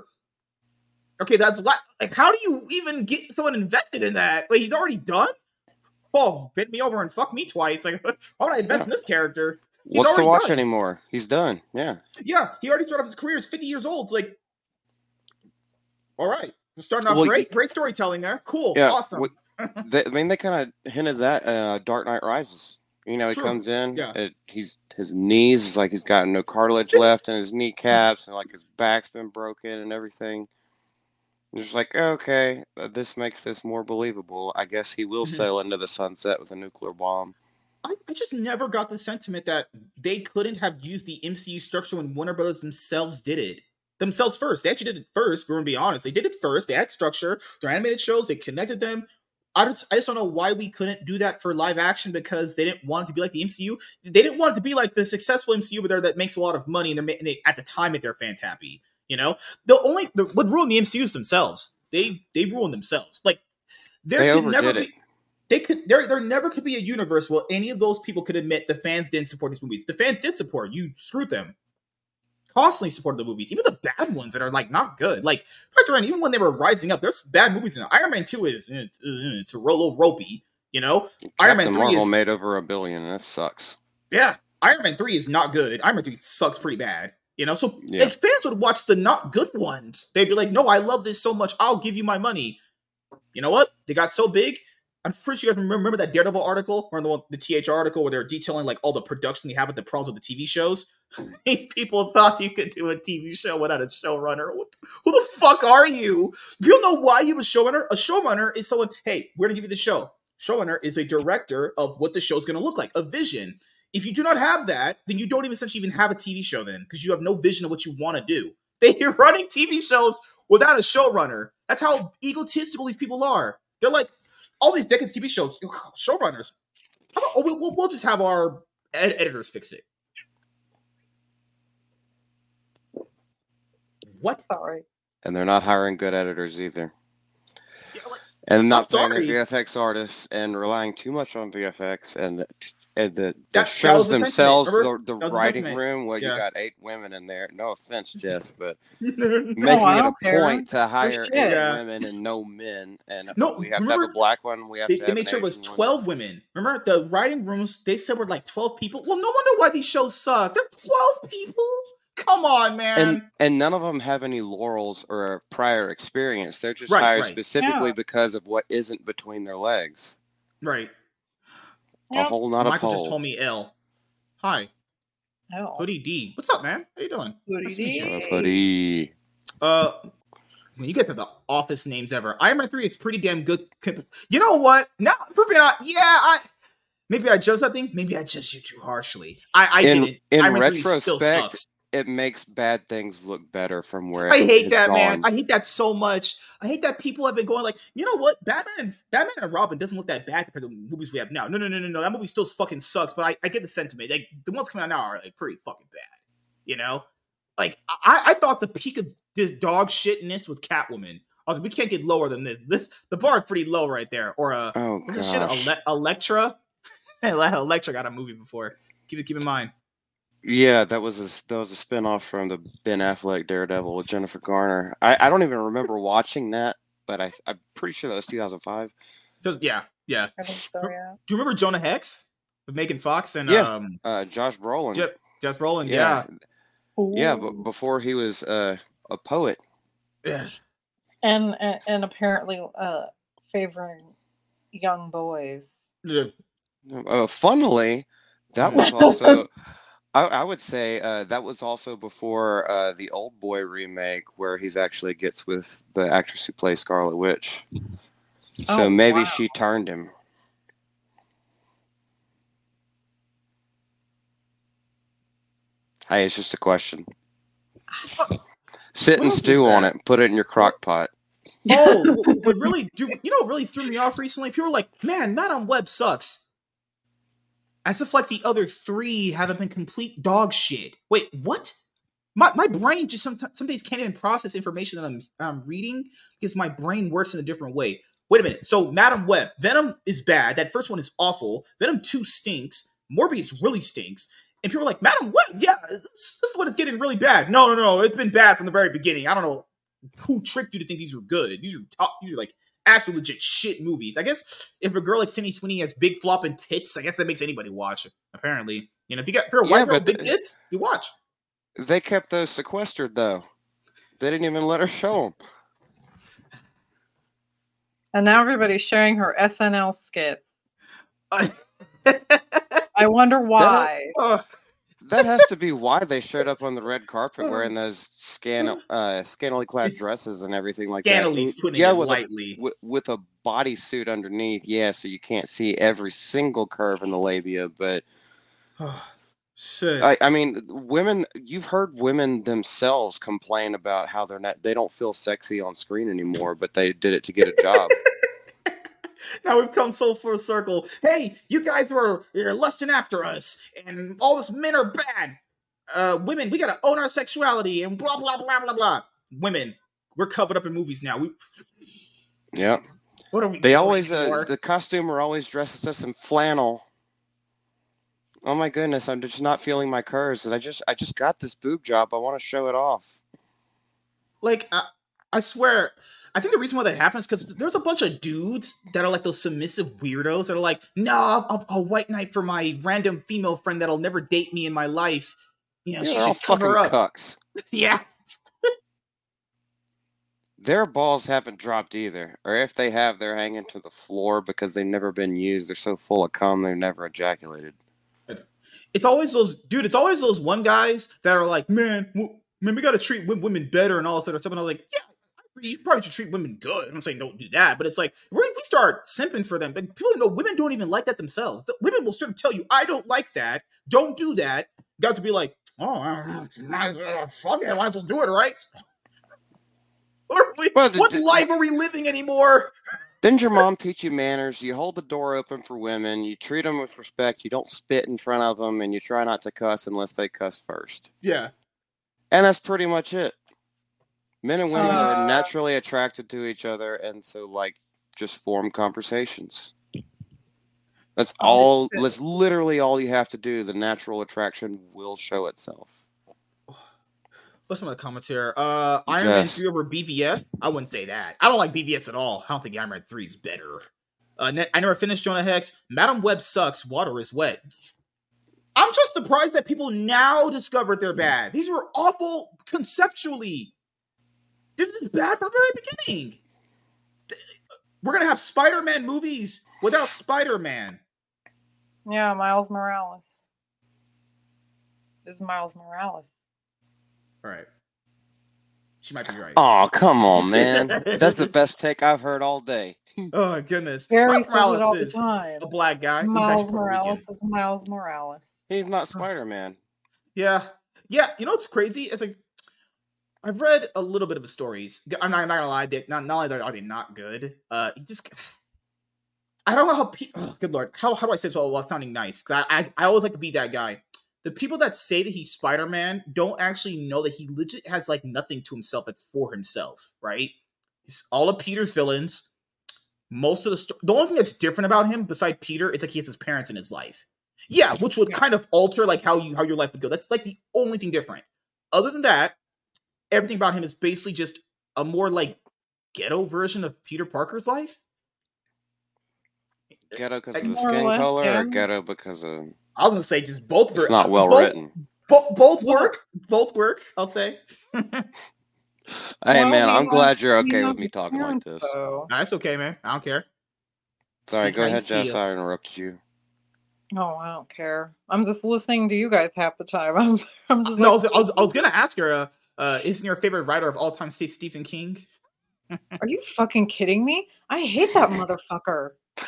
Okay, that's la- like, how do you even get someone invested in that? Wait, he's already done? Oh, bend me over and fuck me twice. Like, why would I invest Yeah. in this character? He's What's to already watch done. anymore? He's done. Yeah. Yeah, he already started off his career. He's fifty years old. It's like, all right, we're starting off Well, great. Great storytelling there. Cool, Yeah. awesome. what- they, I mean, they kind of hinted that uh, Dark Knight Rises. You know, he True. comes in. Yeah. It, he's his knees is like he's got no cartilage left in his kneecaps, and like his back's been broken and everything. And it's like, okay, uh, this makes this more believable. I guess he will Mhm. sail into the sunset with a nuclear bomb. I, I just never got the sentiment that they couldn't have used the M C U structure when Warner Brothers themselves did it. Themselves first. They actually did it first, if we're going to be honest. They did it first. They had structure. Their animated shows, they connected them. I just, I just don't know why we couldn't do that for live action because they didn't want it to be like the M C U. They didn't want it to be like the successful M C U but there that makes a lot of money and, they're, ma- and they, at the time make their fans happy. You know? The only, the, what ruined the M C U is themselves. They they ruined themselves. Like, there They could never overdid be... it. They could there there never could be a universe where any of those people could admit the fans didn't support these movies. The fans did support. You screwed them. Constantly supported the movies, even the bad ones that are like not good. Like even when they were rising up, there's bad movies in it. Iron Man two is it's, it's a little ropey, you know. Iron Man Captain three Marvel is made over a billion, and that sucks. yeah. Iron Man three is not good. Iron Man three sucks pretty bad. You know, so Yeah. like, fans would watch the not good ones. They'd be like, "No, I love this so much. I'll give you my money." You know what? They got so big. I'm pretty sure you guys remember, remember that Daredevil article, or the one, the T H R article, where they're detailing like all the production they have with the problems with the T V shows. These people thought you could do a T V show without a showrunner. What, who the fuck are you? You don't know why you a showrunner? A showrunner is someone. Hey, we're gonna give you the show. Showrunner is a director of what the show's gonna look like, a vision. If you do not have that, then you don't even essentially even have a T V show then, because you have no vision of what you want to do. They're running T V shows without a showrunner. That's how egotistical these people are. They're like, all these decades T V shows, showrunners. How about, oh, we'll, we'll just have our ed- editors fix it. What? Sorry. And they're not hiring good editors either. Yeah, like, And not I'm paying their sorry. V F X artists and relying too much on V F X and and the, the That- that shows was the sentiment, themselves, remember? the, the That was the writing sentiment. room where Yeah. you got eight women in there. No offense, Jess, but no, making I it a don't care. point to hire shit. eight Yeah. women and no men, and No, we have to remember- have a black one. We have they, to they have made an sure it was Asian one. twelve women. Remember the writing rooms? They said were like twelve people. Well, no wonder why these shows suck. They're twelve people. Come on, man. And and none of them have any laurels or prior experience. They're just Right, hired right. specifically Yeah. because of what isn't between their legs. right. A Yep. whole, not Michael a just pole. told me L. Hi, Oh. Hoodie D. What's up, man? How you doing? Hoodie Nice to meet you. D. Uh, buddy. Uh, man, you guys have the office names ever. Iron Man three is pretty damn good. You know what? No, for being honest, yeah, I maybe I judged something. Maybe I judged you too harshly. I, I In didn't. in Iron Man three still retrospect, sucks. it makes bad things look better from where I it hate has that, man. gone. I hate that so much. I hate that people have been going like, you know what? Batman and Batman and Robin doesn't look that bad compared to the movies we have now. No, no, no, no, no. That movie still fucking sucks, but I, I get the sentiment. Like the ones coming out now are like pretty fucking bad. You know? Like I, I thought the peak of this dog shitness with Catwoman. I was like, we can't get lower than this. This the bar is pretty low right there. Or uh Oh what's this shit? gosh. Ele- Electra? Electra got a movie before. Keep it keep in mind. Yeah, that was a that was a spinoff from the Ben Affleck Daredevil with Jennifer Garner. I, I don't even remember watching that, but I I'm pretty sure that was two thousand five. Just yeah, yeah. I think so, yeah. Do you remember Jonah Hex with Megan Fox and Yeah. um Uh, Josh Brolin. Je- Josh Brolin? Yeah, Yeah, Ooh. but before he was uh, a poet. yeah. And, and and apparently uh favoring young boys. yeah. Uh, funnily, that was also I, I would say uh, that was also before uh, the Old Boy remake, where he's actually gets with the actress who plays Scarlet Witch. So Oh, maybe wow. she turned him. Hey, it's just a question. Sit What and else stew was on that? it. Put it in your crock pot. Oh, what, what really? Do you know what really threw me off recently? People were like, "Man, Madame Web sucks," as if like the other three haven't been complete dog shit. Wait, what? My my brain just some some days can't even process information that I'm I'm reading because my brain works in a different way. Wait a minute. So Madame Web, Venom is bad. That first one is awful. Venom two stinks. Morbius really stinks. And people are like, Madame Web, yeah, this, this is when it's getting really bad. No, no, no, it's been bad from the very beginning. I don't know who tricked you to think these were good. These are top, these are like actual legit shit movies. I guess if a girl like Sydney Sweeney has big flopping tits, I guess that makes anybody watch. Apparently, you know, if you got if you're a white Yeah, girl but with big the- tits, you watch. They kept those sequestered, though. They didn't even let her show them. And now everybody's sharing her S N L skits. Uh, I wonder why. uh, That has to be why they showed up on the red carpet wearing those scan, uh, scantily clad dresses and everything like Scantili's that. putting yeah, it with lightly. a with, with a bodysuit underneath, yeah, so you can't see every single curve in the labia. But Shit. I, I mean, women. You've heard women themselves complain about how they're not. They don't feel sexy on screen anymore, but they did it to get a job. Now we've come so full circle. Hey, you guys were you're lusting after us, and all this men are bad. Uh, women, we gotta own our sexuality, and blah blah blah blah blah. Women, we're covered up in movies now. We, Yeah, what are we? they doing always. Uh, anymore? the costumer always dresses us in flannel. Oh my goodness, I'm just not feeling my curves, and I just I just got this boob job. I want to show it off. Like, I, I swear, I think the reason why that happens is because there's a bunch of dudes that are like those submissive weirdos that are like, no, I'll, I'll, I'll white knight for my random female friend that'll never date me in my life. You know, Yeah, she they're all should cover fucking up. cucks. Yeah. Their balls haven't dropped either, or if they have, they're hanging to the floor because they've never been used. They're so full of cum, they've never ejaculated. It's always those, dude, it's always those one guys that are like, man, w- man, we gotta treat w- women better and all this other stuff. And I'm like, yeah, I agree, you probably should treat women good. I'm not saying don't do that, but it's like, if we if we start simping for them, like, people know women don't even like that themselves. The, women will sort of tell you, I don't like that. Don't do that. Guys will be like, oh, uh, fuck it, I might as well do it, right? What, are we, Well, d- what d- life are we living anymore? Didn't your mom teach you manners? You hold the door open for women, you treat them with respect, you don't spit in front of them, and you try not to cuss unless they cuss first. Yeah. And that's pretty much it. Men and women Uh, are naturally attracted to each other, and so, like, just form conversations. That's all, that's literally all you have to do. The natural attraction will show itself. What's some of the comments here? Uh, Iron Man Jess. three over B V S? I wouldn't say that. I don't like B V S at all. I don't think Iron Man three is better. Uh, ne- I never finished Jonah Hex. Madam Web sucks. Water is wet. I'm just surprised that people now discovered they're bad. These were awful conceptually. This is bad from the very beginning. We're going to have Spider-Man movies without Spider-Man. Yeah, Miles Morales. This is Miles Morales. All right. She might be right. Oh, come on, man. That's the best take I've heard all day. Oh, my goodness. Gary Miles says it all the Morales is time. a black guy. He's Miles actually Puerto Morales Rican. is Miles Morales. He's not Spider-Man. Yeah. Yeah, you know what's crazy? It's like I've read a little bit of his stories. I'm not, I'm not gonna lie, they, not not only are they not good, uh, he just I don't know how. Pe- oh, good lord, how how do I say this while, while sounding nice? Because I, I I always like to be that guy. The people that say that he's Spider Man don't actually know that he legit has like nothing to himself that's for himself, right? It's all of Peter's villains. Most of the sto- the only thing that's different about him, besides Peter, is like he has his parents in his life. Yeah, which would Yeah. kind of alter like how you how your life would go. That's like the only thing different. Other than that, everything about him is basically just a more like ghetto version of Peter Parker's life. Ghetto because Like, of the More or skin less, color, yeah. or ghetto because of I was gonna say just both. it's ver- not uh, well both, written? bo- both Well- work. Both work. I'll say. Hey Well, man, we I'm have- glad you're we okay have with me his talking like parents, this. though. Nah, that's okay, man. I don't care. Sorry, Speak go how you ahead, Jess. feel. I interrupted you. Oh, I don't care. I'm just listening to you guys half the time. I'm, I'm just No, I like, was, I was, I was gonna ask her. Uh, uh, isn't your favorite writer of all time Steve Stephen King? are you fucking kidding me? I hate that motherfucker.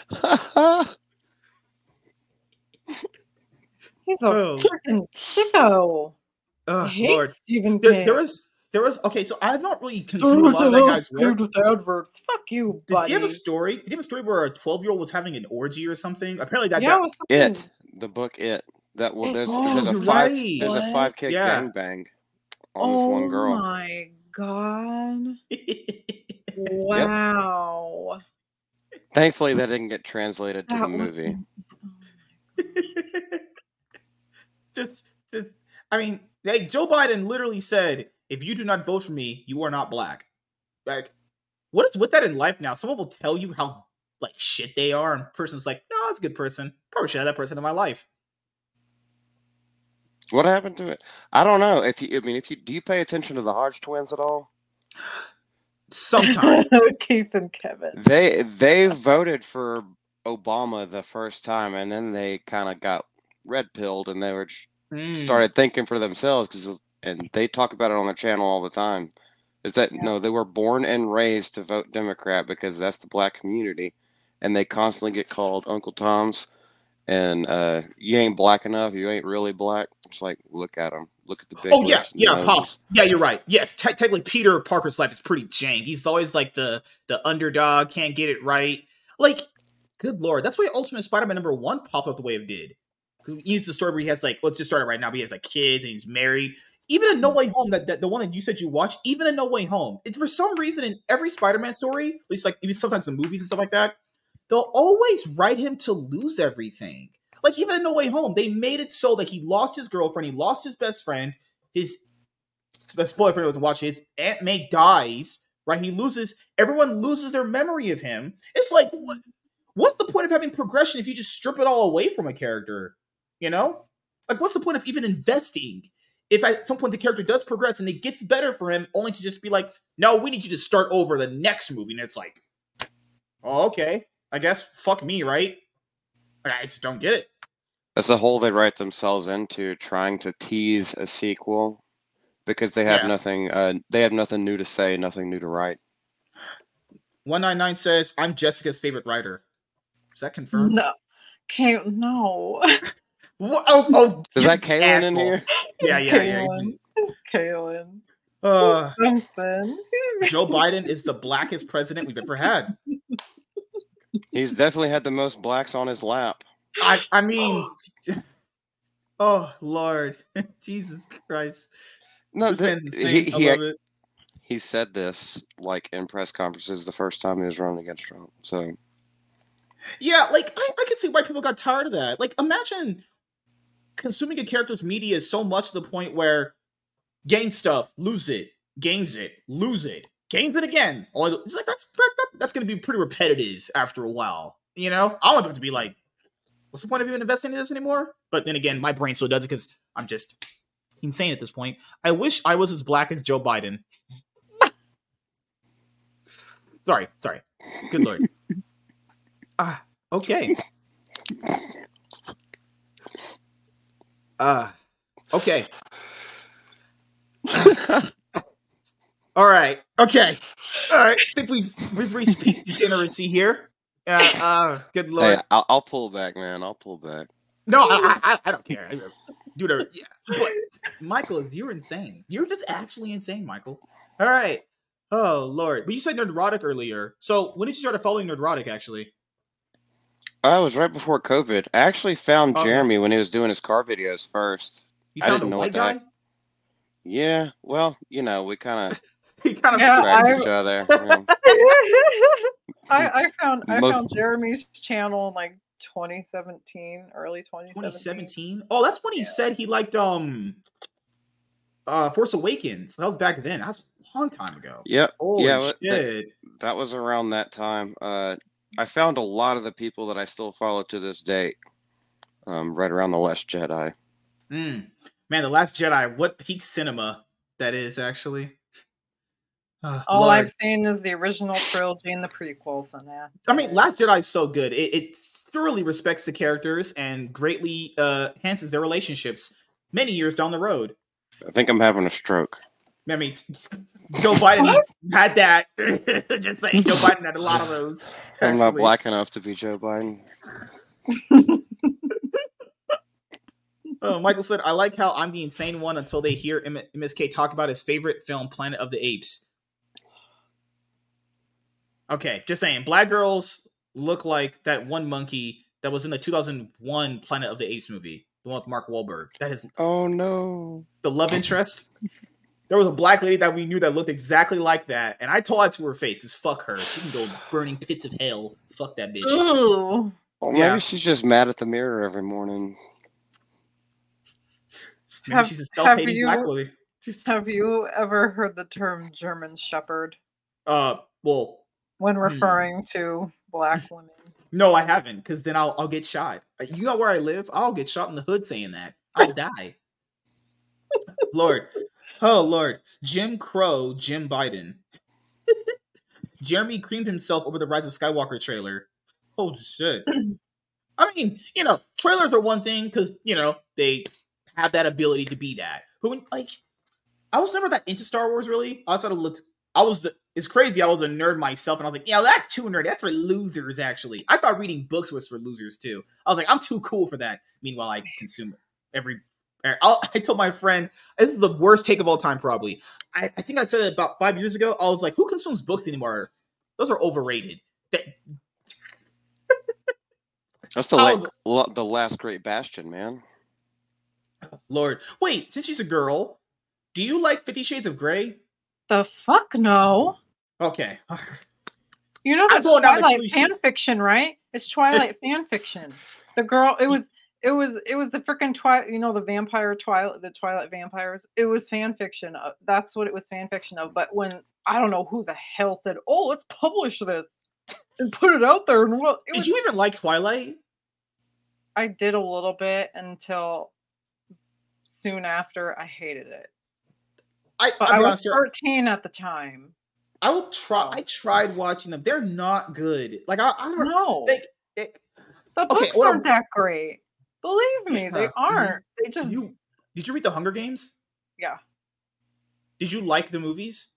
He's a Oh. freaking sicko. I Oh hate Lord, Stephen there, King. there was there was okay. So I've not really consumed a lot of that guy's work. With adverts. Fuck you, Did buddy. he have a story? Did he have a story where a twelve year old was having an orgy or something? Apparently that. yeah, that it was fucking. It, the book It. That well, It- there's Oh, there's a you're five right. there's a What? five kid Yeah. gangbang on oh this one girl. my god! Wow. Thankfully, that didn't get translated to That the was movie. just, just. I mean, like Joe Biden literally said, "If you do not vote for me, you are not black." Like, what is with that in life now? Someone will tell you how like shit they are, and the person's like, "No, that's a good person. Probably should have that person in my life." What happened to it? I don't know. If you, I mean, if you do you pay attention to the Hodge twins at all? Sometimes. Keith and Kevin. They they voted for Obama the first time, and then they kind of got red pilled, and they were just Mm. started thinking for themselves because, and they talk about it on their channel all the time. Is that Yeah. no? They were born and raised to vote Democrat because that's the black community, and they constantly get called Uncle Toms, and uh, you ain't black enough. You ain't really black. It's like look at them. Look at the big. Oh yeah, lips and yeah, noses. pops. Yeah, you're right. Yes, te- technically Peter Parker's life is pretty jank. He's always like the the underdog, can't get it right. Like, good lord, that's why Ultimate Spider-Man number one popped up the way it did. Because we use the story where he has like, let's just start it right now. But he has like kids and he's married. Even in No Way Home, that, that the one that you said you watched, even in No Way Home, it's for some reason in every Spider-Man story, at least like even sometimes the movies and stuff like that, they'll always write him to lose everything. Like even in No Way Home, they made it so that he lost his girlfriend, he lost his best friend, his spoiler for anyone to watch, his Aunt May dies, right? He loses, everyone loses their memory of him. It's like, what? What's the point of having progression if you just strip it all away from a character? You know? Like, what's the point of even investing if at some point the character does progress and it gets better for him, only to just be like, no, we need you to start over the next movie? And it's like, oh, okay. I guess fuck me, right? I just don't get it. That's a hole they write themselves into, trying to tease a sequel because they have Yeah. nothing. Uh, they have nothing new to say, nothing new to write. one ninety-nine says, I'm Jessica's favorite writer. Is that confirmed? No, can't. No. What? Oh, oh, Is that you Kaylin in asshole. here? Yeah, yeah, yeah. he's Kaylin. been- It's Kaylin. Uh, Something. Joe Biden is the blackest president we've ever had. He's definitely had the most blacks on his lap. I, I mean, oh Lord, Jesus Christ! No, This th- man's he insane. I he love it. he said this like in press conferences the first time he was running against Trump. So Yeah, like I, I could see why people got tired of that. Like, imagine consuming a character's media so much to the point where gain stuff, lose it, gains it, lose it, gains it again. Only- It's like that's that, that, that's going to be pretty repetitive after a while. You know, I want them to be like, what's the point of even investing in this anymore? But then again, my brain still does it because I'm just insane at this point. I wish I was as black as Joe Biden. sorry, sorry. Good lord. Ah, okay. Uh, okay. All right. Okay. All right. I think we've we've reached peak degeneracy here. Uh, uh good lord. hey, I'll, I'll pull back, man. I'll pull back. No, I, I I don't care. Do whatever. Yeah, but Michael, you're insane. You're just actually insane, Michael. All right. Oh Lord, but you said Nerdrotic earlier. So when did you start following Nerdrotic? Actually, I was right before COVID. I actually found Oh, okay. Jeremy when he was doing his car videos first. You I found a didn't know white what the guy. heck. Yeah, well, you know, we kind of He kind of Yeah, tracked I- each other. Yeah. I, I found I Mo- found Jeremy's channel in like twenty seventeen, early twenty twenty seventeen. seventeen. Oh, that's when he Yeah. said he liked um uh Force Awakens. That was back then. That was a long time ago. Yep. Holy yeah, well, that, shit. that was around that time. Uh, I found a lot of the people that I still follow to this day. Um, right around The Last Jedi. Mm. Man, The Last Jedi. What peak cinema that is, actually. Uh, All Lord. I've seen is the original trilogy and the prequels, and yeah. I mean, Last Jedi is so good. It, it thoroughly respects the characters and greatly uh, enhances their relationships many years down the road. I think I'm having a stroke. I mean, Joe Biden had that. Just saying, Joe Biden had a lot of those. I'm not actually. black enough to be Joe Biden. Oh, Michael said, I like how I'm the insane one until they hear M- MSK talk about his favorite film, Planet of the Apes. Okay, just saying. Black girls look like that one monkey that was in the two thousand one Planet of the Apes movie. The one with Mark Wahlberg. That is Oh, no. the love interest. There was a black lady that we knew that looked exactly like that. And I told her to her face, because fuck her. She can go burning pits of hell. Fuck that bitch. Ooh. Well, maybe Yeah. she's just mad at the mirror every morning. Maybe Have- she's a have self-hating you- black lady. She's, Have you ever heard the term German Shepherd uh, well, when Hmm. referring to black women? no, I haven't, because then I'll I'll get shot. Uh, You know where I live? I'll get shot in the hood saying that. I'll die. Lord. Oh, Lord. Jim Crow, Jim Biden. Jeremy creamed himself over the Rise of Skywalker trailer. Oh, shit. I mean, you know, trailers are one thing, because, you know, they have that ability to be that. But when, like, I was never that into Star Wars, really. I sort of looked, I was, the, it's crazy, I was a nerd myself, and I was like, yeah, that's too nerdy. That's for losers, actually. I thought reading books was for losers, too. I was like, I'm too cool for that. Meanwhile, I consume every, I'll, I told my friend, this is the worst take of all time, probably. I, I think I said it about five years ago. I was like, who consumes books anymore? Those are overrated. That, That's the, I la- was- la- the last great bastion, man. Lord. Wait, since she's a girl, do you like Fifty Shades of Grey? The fuck no. Okay. You know I'm that's going down the Twilight cliche. fan fiction, right? It's Twilight fan fiction. The girl, it was, it was, it was the freaking Twilight. You know the vampire Twilight, the Twilight vampires. It was fan fiction. Of, that's what it was fan fiction of. But when I don't know who the hell said, "Oh, let's publish this and put it out there," and well, it Did was, you even like Twilight? I did a little bit until soon after. I hated it. I, But I'll I be was honest, here, thirteen at the time. I will try. Oh. I tried watching them. They're not good. Like I, I don't No, think. It, the okay, books what aren't a- that great. Believe me, they Yeah, mhm. aren't. They just did you did you read the Hunger Games? yeah. Did you like the movies?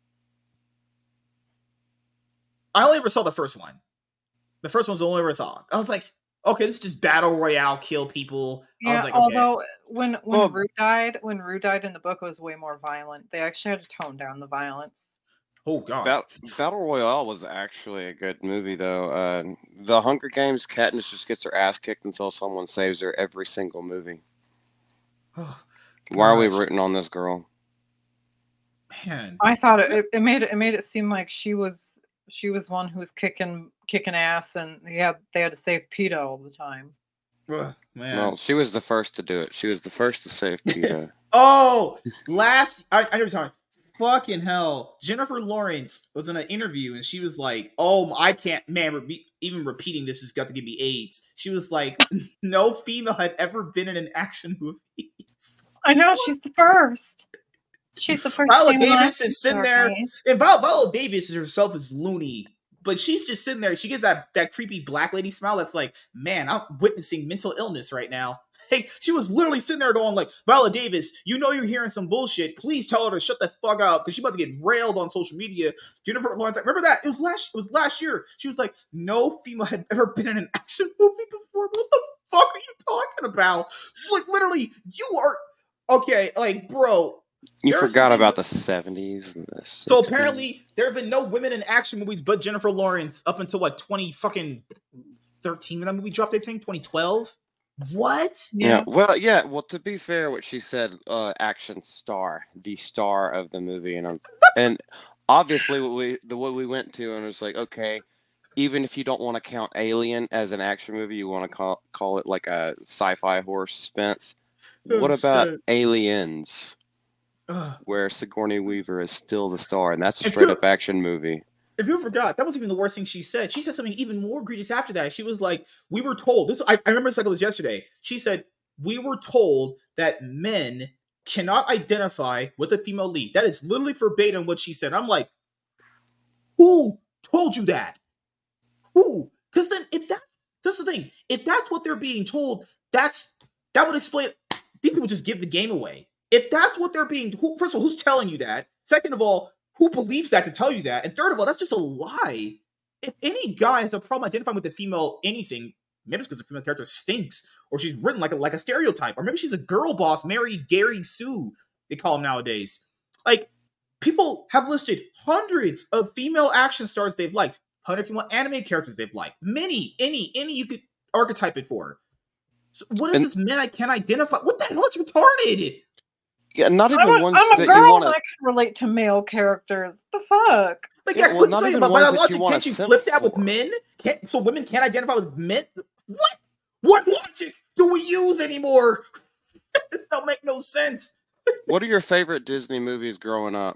I only ever saw the first one. The first one's the only ever saw. I was like, okay, this is just battle royale, kill people. I Yeah, was like, okay. although when when Well- Rue died, when Rue died in the book, it was way more violent. They actually had to tone down the violence. Oh god. Bat- Battle Royale was actually a good movie, though. Uh, the Hunger Games, Katniss just gets her ass kicked until someone saves her every single movie. Oh, Why are we gosh. rooting on this girl? Man. I thought it, it, it made it, it made it seem like she was she was one who was kicking kicking ass, and they had they had to save PETA all the time. Ugh, man. Well, she was the first to do it. She was the first to save PETA. Oh, last I, I know what you're talking. Fucking hell. Jennifer Lawrence was in an interview and she was like, oh, I can't, man, re- even repeating this has got to give me AIDS. She was like, no female had ever been in an action movie. I know she's the first. She's the first. Viola female Davis actress is sitting to there, be. and Val- Viola Davis herself is loony, but she's just sitting there. She gives that, that creepy black lady smile that's like, man, I'm witnessing mental illness right now. Hey, she was literally sitting there going like, Viola Davis, you know you're hearing some bullshit. Please tell her to shut the fuck up because she's about to get railed on social media. Jennifer Lawrence, remember that? It was last. It was last year. She was like, no female had ever been in an action movie before. What the fuck are you talking about? Like literally, you are. Okay, like, bro. You there are forgot some about things- the seventies and the So sixties. apparently, there have been no women in action movies but Jennifer Lawrence up until what twenty fucking thirteen when that movie dropped. I think twenty twelve. What? Yeah. Yeah. Well, yeah. Well, to be fair, what she said, uh, action star, the star of the movie, and I'm, and obviously, what we the what we went to, and it was like, okay, even if you don't want to count Alien as an action movie, you want to call call it like a sci-fi horror suspense. Oh, What about shit. Aliens, Ugh. where Sigourney Weaver is still the star, and that's a If straight you- up action movie? If you forgot, that wasn't even the worst thing she said. She said something even more egregious after that. She was like, "We were told this." I, I remember this like it was yesterday. She said, "We were told that men cannot identify with a female lead." That is literally verbatim what she said. I'm like, who told you that? Who? Because then, if that that's the thing, if that's what they're being told, that's that would explain. These people just give the game away. If that's what they're being, who, first of all, who's telling you that? Second of all, who believes that to tell you that? And third of all, that's just a lie. If any guy has a problem identifying with the female anything, maybe it's because the female character stinks, or she's written like a like a stereotype, or maybe she's a girl boss, Mary Gary Sue, they call them nowadays. Like, people have listed hundreds of female action stars they've liked, hundred female anime characters they've liked, many, any, any you could archetype it for. So what is And- this man I can't identify? What the hell? It's retarded. Yeah, not even I'm a, ones I'm a that you girl want and to. I can relate to male characters. The fuck? Like, Yeah, I well, couldn't not tell you, even but ones by that logic, you wanna can't you simp flip that with for. men? Can't, so women can't identify with men? What? What logic do we use anymore? This don't make no sense. What are your favorite Disney movies growing up?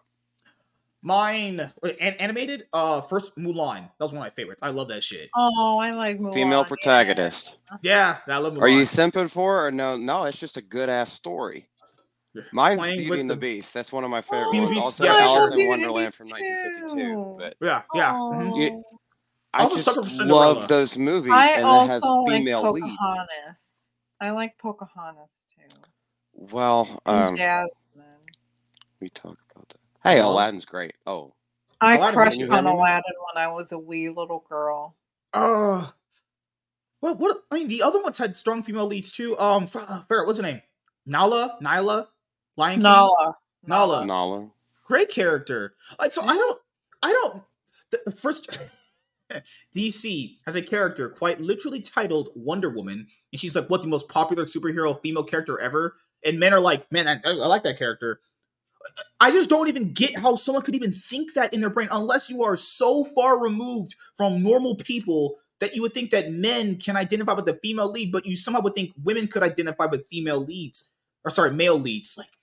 Mine, wait, an- animated, uh, first Mulan. That was one of my favorites. I love that shit. Oh, I like Mulan. Female yeah. protagonist. Yeah, I love Mulan. Are you simping for her or no? No, it's just a good ass story. Mine's Playing Beauty with and the the- Beast. That's one of my favorite Beauty and the ones. Beast, Also, yeah, Alice sure. in Beauty and the Wonderland Beast from nineteen fifty-two. too. But Yeah, yeah. mhm. You- Oh. I Also just sucker for Cinderella. love those movies, I and it also has like female lead. Pocahontas. I like Pocahontas too. Well, And um, Jasmine. we talk about that. Hey, Hello? Aladdin's great. Oh, I Aladdin, crushed can you hear on me? Aladdin when I was a wee little girl. Uh, well, what? I mean, the other ones had strong female leads too. Um, F- uh, Farrah, what's her name? Nala, Nyla, Lion King. Nala. Nala. Nala. Great character. Like, so I don't, I don't. The first, D C has a character quite literally titled Wonder Woman, and she's like, what, the most popular superhero female character ever? And men are like, man, I, I like that character. I just don't even get how someone could even think that in their brain unless you are so far removed from normal people that you would think that men can identify with the female lead, but you somehow would think women could identify with female leads. Or sorry, male leads. Like,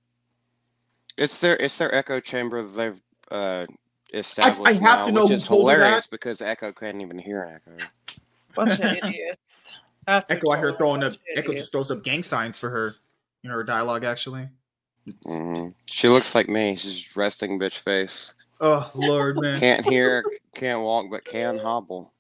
It's their it's their echo chamber that they've uh, established I have now, to know which who is told you hilarious that. because Echo can't even hear an echo. Bunch of idiots. That's who Echo out here told throwing her, up, bunch of Echo idiots. just throws up gang signs for her in her dialogue, actually. hmm She looks like me. She's resting bitch face. Oh, Lord, man. Can't hear, can't walk, but can hobble.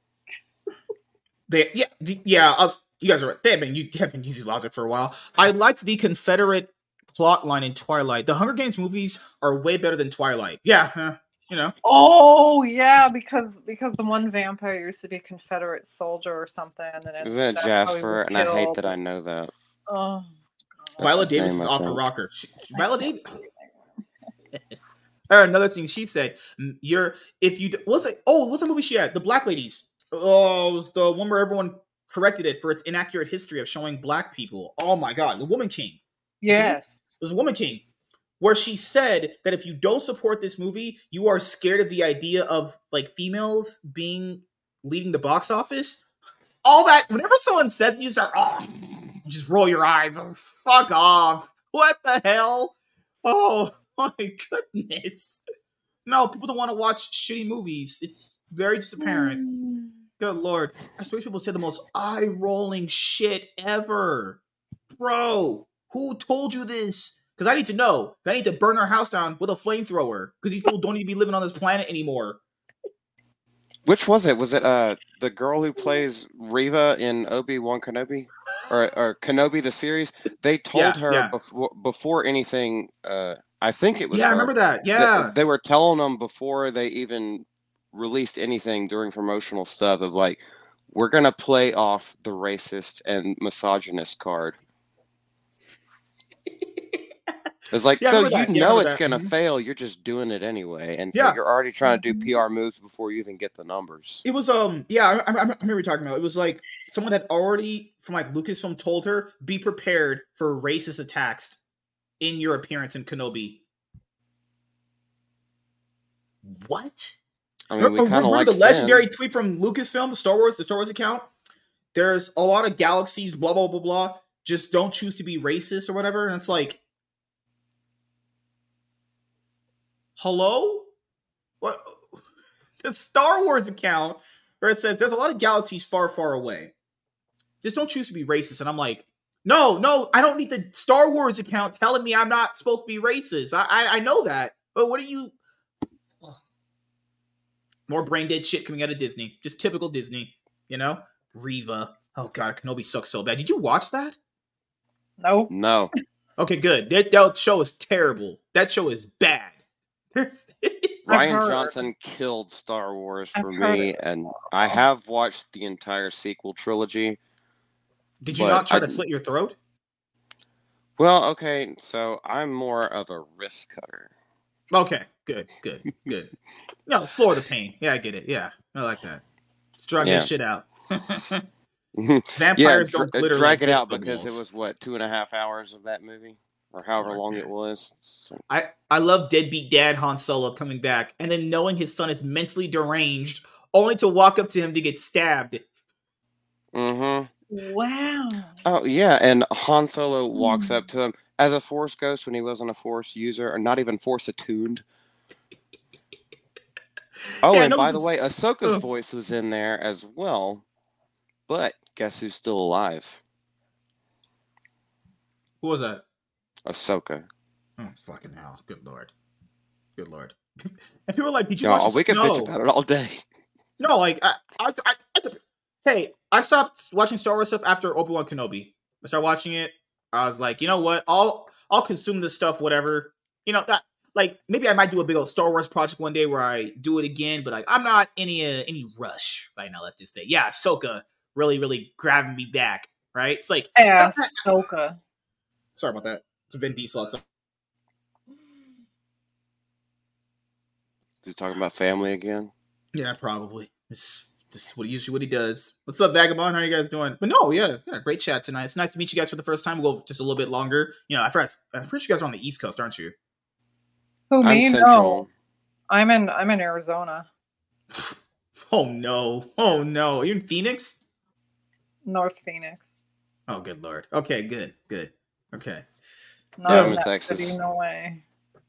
They, yeah, the, yeah, us, you guys are right. They have been, you have been using logic for a while. I liked the Confederate plot line in Twilight. The Hunger Games movies are way better than Twilight. Yeah, uh, you know. Oh yeah, because because the one vampire used to be a Confederate soldier or something, and then Isn't it that's how he Jasper? was And I hate killed. that I know that. Oh, That's Viola his Davis name, is I off the think. rocker. She, Viola Davis. Or another thing she said, mm, you're if you d- what's it? Oh, what's the movie she had? The Black Ladies. Oh, it was the one where everyone corrected it for its inaccurate history of showing black people. Oh my God, The Woman King. yes. It was Woman King, where she said that if you don't support this movie, you are scared of the idea of like females being leading the box office. All that, whenever someone says it, you start, oh, you just roll your eyes. Oh, fuck off. What the hell? Oh my goodness. No, people don't want to watch shitty movies. It's very just apparent. Mm. Good Lord. I swear people say the most eye-rolling shit ever. Bro, who told you this? Because I need to know. I need to burn our house down with a flamethrower. Because these people don't need to be living on this planet anymore. Which was it? Was it uh the girl who plays Reva in Obi-Wan Kenobi? Or or Kenobi the series? They told Yeah, her yeah. before before anything uh I think it was Yeah, I her, remember that. that Yeah. they were telling them before they even released anything during promotional stuff of like, we're gonna play off the racist and misogynist card. It's like, Yeah, I so remember you that. Yeah, I know remember it's that. gonna Mhm. fail. You're just doing it anyway, and so Yeah. you're already trying to do Mhm. P R moves before you even get the numbers. It was um yeah, I, I, I remember you talking about. It was like someone had already from like Lucasfilm told her be prepared for racist attacks in your appearance in Kenobi. What? I mean, we Remember, kind of remember like the legendary Finn. tweet from Lucasfilm, Star Wars, the Star Wars account? There's a lot of galaxies, blah blah blah blah. Just don't choose to be racist or whatever. And it's like, hello? What? The Star Wars account where it says there's a lot of galaxies far, far away. Just don't choose to be racist. And I'm like, no, no, I don't need the Star Wars account telling me I'm not supposed to be racist. I, I, I know that. But what are you? More brain dead shit coming out of Disney. Just typical Disney, you know? Reva. Oh god, Kenobi sucks so bad. Did you watch that? No. No, Okay, good. That, that show is terrible. That show is bad. There's Ryan heard. Johnson killed Star Wars for I've heard me, it. and I have watched the entire sequel trilogy. Did you But not try I- to slit your throat? Well, okay, so I'm more of a risk cutter. Okay, good, good, good. No, slower the pain. Yeah, I get it. Yeah, I like that. Let's drag Yeah. this shit out. yeah, Vampires dra- don't glitter drag like it out disco because it balls. was what two and a half hours of that movie, or however Lord, long man. it was. So, I, I love deadbeat dad Han Solo coming back and then knowing his son is mentally deranged only to walk up to him to get stabbed. mm-hmm. Wow. Oh yeah, and Han Solo walks Hmm. up to him as a Force ghost when he wasn't a Force user, or not even Force attuned. Oh, Yeah, I and know by this the is- way, Ahsoka's Ugh. voice was in there as well. But guess who's still alive? Who was that? Ahsoka. Oh, fucking hell. Good lord. Good lord. And people are like, did you No, watch this? we can no. bitch about it all day. No, like, I, I, I, I, hey, I stopped watching Star Wars stuff after Obi-Wan Kenobi. I started watching it. I was like, you know what? I'll, I'll consume this stuff, whatever. You know, that, like, maybe I might do a big old Star Wars project one day where I do it again, but like, I'm not any, uh, any rush right now, let's just say. Yeah, Ahsoka really, really grabbing me back, right? It's like, Yeah, Ahsoka. sorry about that. Vin Diesel. outside. He's talking about family again. Yeah, probably. It's just what usually what he does. What's up, Vagabond? How are you guys doing? But no, yeah, yeah, great chat tonight. It's nice to meet you guys for the first time. We'll go just a little bit longer. You know, I forgot. I'm pretty sure you guys are on the East Coast, aren't you? Who I'm me? Central. No. I'm in I'm in Arizona. Oh no! Oh no! Are you in Phoenix? North Phoenix. Oh, good lord. Okay, good, good. Okay, Not Yeah, in I'm in that Texas. city, no way.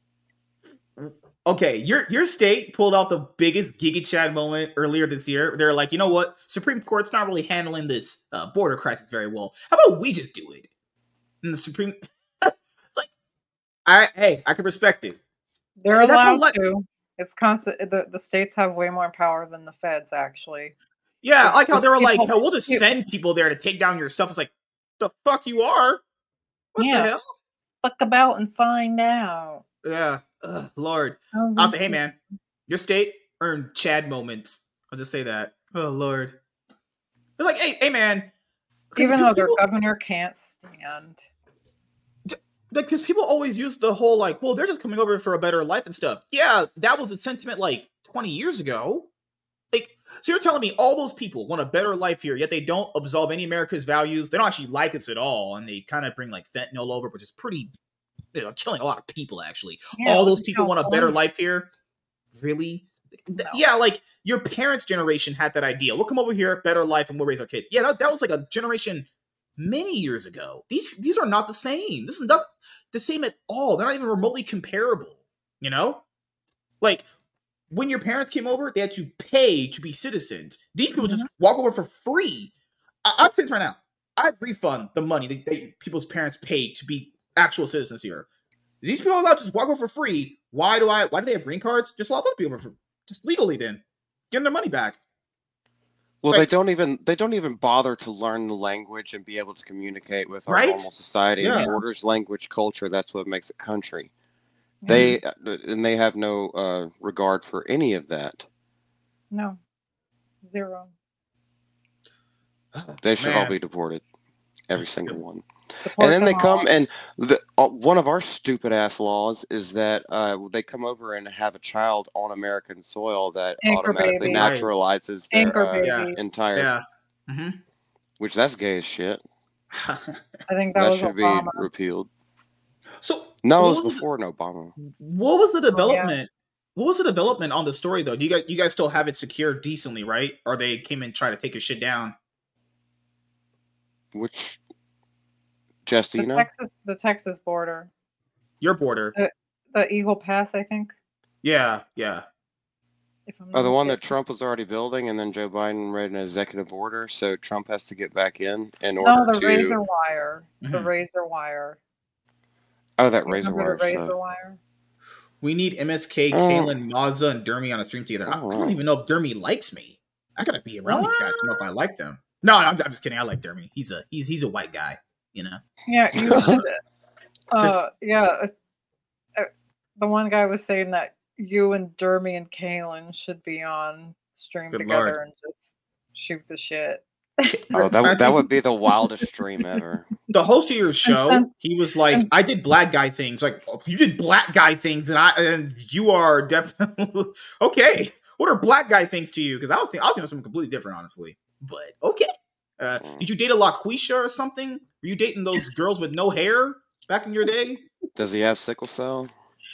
okay. Your your state pulled out the biggest Giga Chad moment earlier this year. They're like, you know what? Supreme Court's not really handling this uh, border crisis very well. How about we just do it? And the Supreme, like, I hey, I can respect it. They're Hey, that's a allowed lot- to. It's constant. The, the states have way more power than the feds, actually. Yeah, I It's- like how they were it's like, people- hell, we'll just it- send people there to take down your stuff. It's like, the fuck you are? What Yeah. the hell? Fuck about and find out. Yeah. Ugh, Lord. How I'll these say, hey man, your state earned Chad moments. I'll just say that. Oh Lord. They're like, hey, hey man. 'Cause Even people- though their people- governor can't stand. like, because people always use the whole like, well, they're just coming over for a better life and stuff. Yeah, that was the sentiment like twenty years ago. Like, so you're telling me all those people want a better life here, yet they don't absolve any America's values. They don't actually like us at all, and they kind of bring like fentanyl over, which is pretty, you know, killing a lot of people. Actually, Yeah, all look those at people want a better California. life here. Really? Th- No. Yeah, like your parents' generation had that idea. We'll come over here, better life, and we'll raise our kids. Yeah, that, that was like a generation many years ago. These these are not the same. This is not the same at all. They're not even remotely comparable. You know, like when your parents came over, they had to pay to be citizens. These people just walk over for free. I, I'm saying this right now. I'd refund the money that they, people's parents paid to be actual citizens here. These people are allowed to just walk over for free. Why do I? Why do they have green cards? Just allow them to be over for just legally. Then give them their money back. Well, Like- they don't even they don't even bother to learn the language and be able to communicate with our Right? normal society. Yeah. Borders, language, culture. That's what makes a country. They and they have no uh, regard for any of that. No. Zero. They should all Man. be deported, every single one. Support And then they them come all. and the, uh, one of our stupid ass laws is that uh, they come over and have a child on American soil that Anchor automatically baby. Right. naturalizes their Anchor uh, baby. Yeah. entire, Yeah. hmm which that's gay as shit. I think that, That was should be Obama. repealed. so No, what it was was the, before Obama. what was the Oh, yeah. development? What was the development on the story though? Do you guys you guys still have it secured decently, right? Or they came and tried to take your shit down? Which, Jess, do The you know? Texas, the Texas border, Your border. the Eagle Pass, I think. Yeah, yeah. If I'm Oh, not the one that mistaken. Trump was already building, and then Joe Biden read an executive order, so Trump has to get back in in No, order the to. razor wire. The Mhm. razor wire. Oh, that You razor remember wire the razor stuff. wire? We need M S K, Oh. Kalen, Mazza, and Dermy on a stream together. I, I Oh, don't wow. even know if Dermy likes me. I gotta be around these guys to know if I like them. No, I'm, I'm just kidding. I like Dermy. He's a he's he's a white guy, you know. Yeah, you should. Uh, Just- yeah, uh, uh, the one guy was saying that you and Dermy and Kalen should be on stream Good together Lord. and just shoot the shit. Oh, that I would that think would be the wildest stream ever. the host of your show. then- He was like, and- "I did black guy things. Like oh, you did black guy things, and I and you are definitely okay. What are black guy things to you? Because I was thinking, I was thinking of something completely different, honestly. But okay, uh, did you date a LaQuisha or something? Were you dating those girls with no hair back in your day? Does he have sickle cell?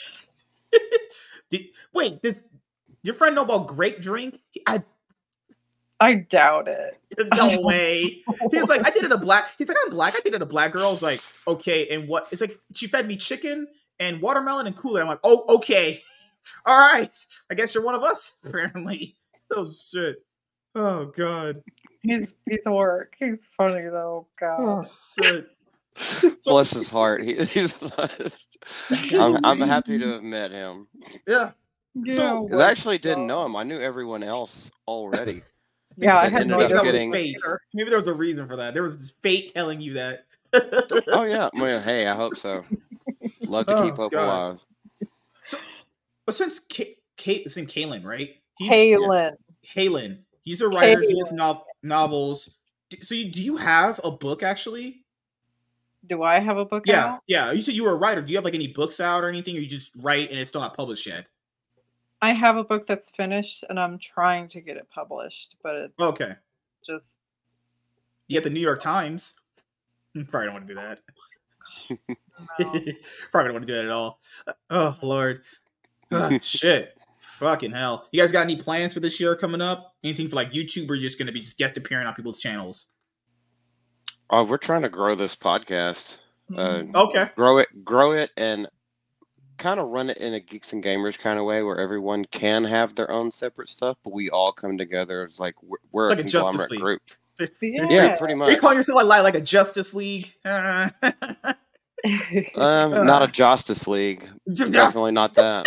Did, wait, did your friend know about grape drink? He- I I doubt it. no way. He was like, I dated a black. He's like, I'm black. I dated a black girl. I was like, okay, and what? It's like she fed me chicken and watermelon and Kool-Aid. I'm like, oh, okay, all right. I guess you're one of us. Apparently. Oh shit. Oh god. He's he's a work. He's funny though. God. Oh shit. So- Bless his heart. He, he's blessed. I'm, I'm happy to have met him. Yeah. Yeah, so- what I actually didn't the- know him. I knew everyone else already. Yeah, I It had ended no up Maybe that idea. getting- was fate. Maybe there was a reason for that. There was just fate telling you that. Oh yeah. Well, hey, I hope so. Love to Oh, keep hope God. alive. But since Kate, Kate, it's in Kalen, right? He's, Halen. Halen. He's a writer. He Kalen. does no- novels. D- So, you, do you have a book actually? Do I have a book Yeah, out? yeah. You said you were a writer. Do you have like any books out or anything, or you just write and it's still not published yet? I have a book that's finished and I'm trying to get it published, but it's Okay. just You got the New York Times. Probably don't want to do that. no. Probably don't want to do that at all. Oh Lord. Ah, shit. Fucking hell. You guys got any plans for this year coming up? Anything for like YouTube, or you just gonna be just guest appearing on people's channels? Oh, we're trying to grow this podcast. Uh, Mhm. Okay. grow it, grow it, and kind of run it in a geeks and gamers kind of way, where everyone can have their own separate stuff, but we all come together as like we're, we're Like a a Justice conglomerate League. group. Yeah. Yeah, pretty Are you much. calling yourself like, like a Justice League? Uh, Um, not a Justice League. Definitely not that.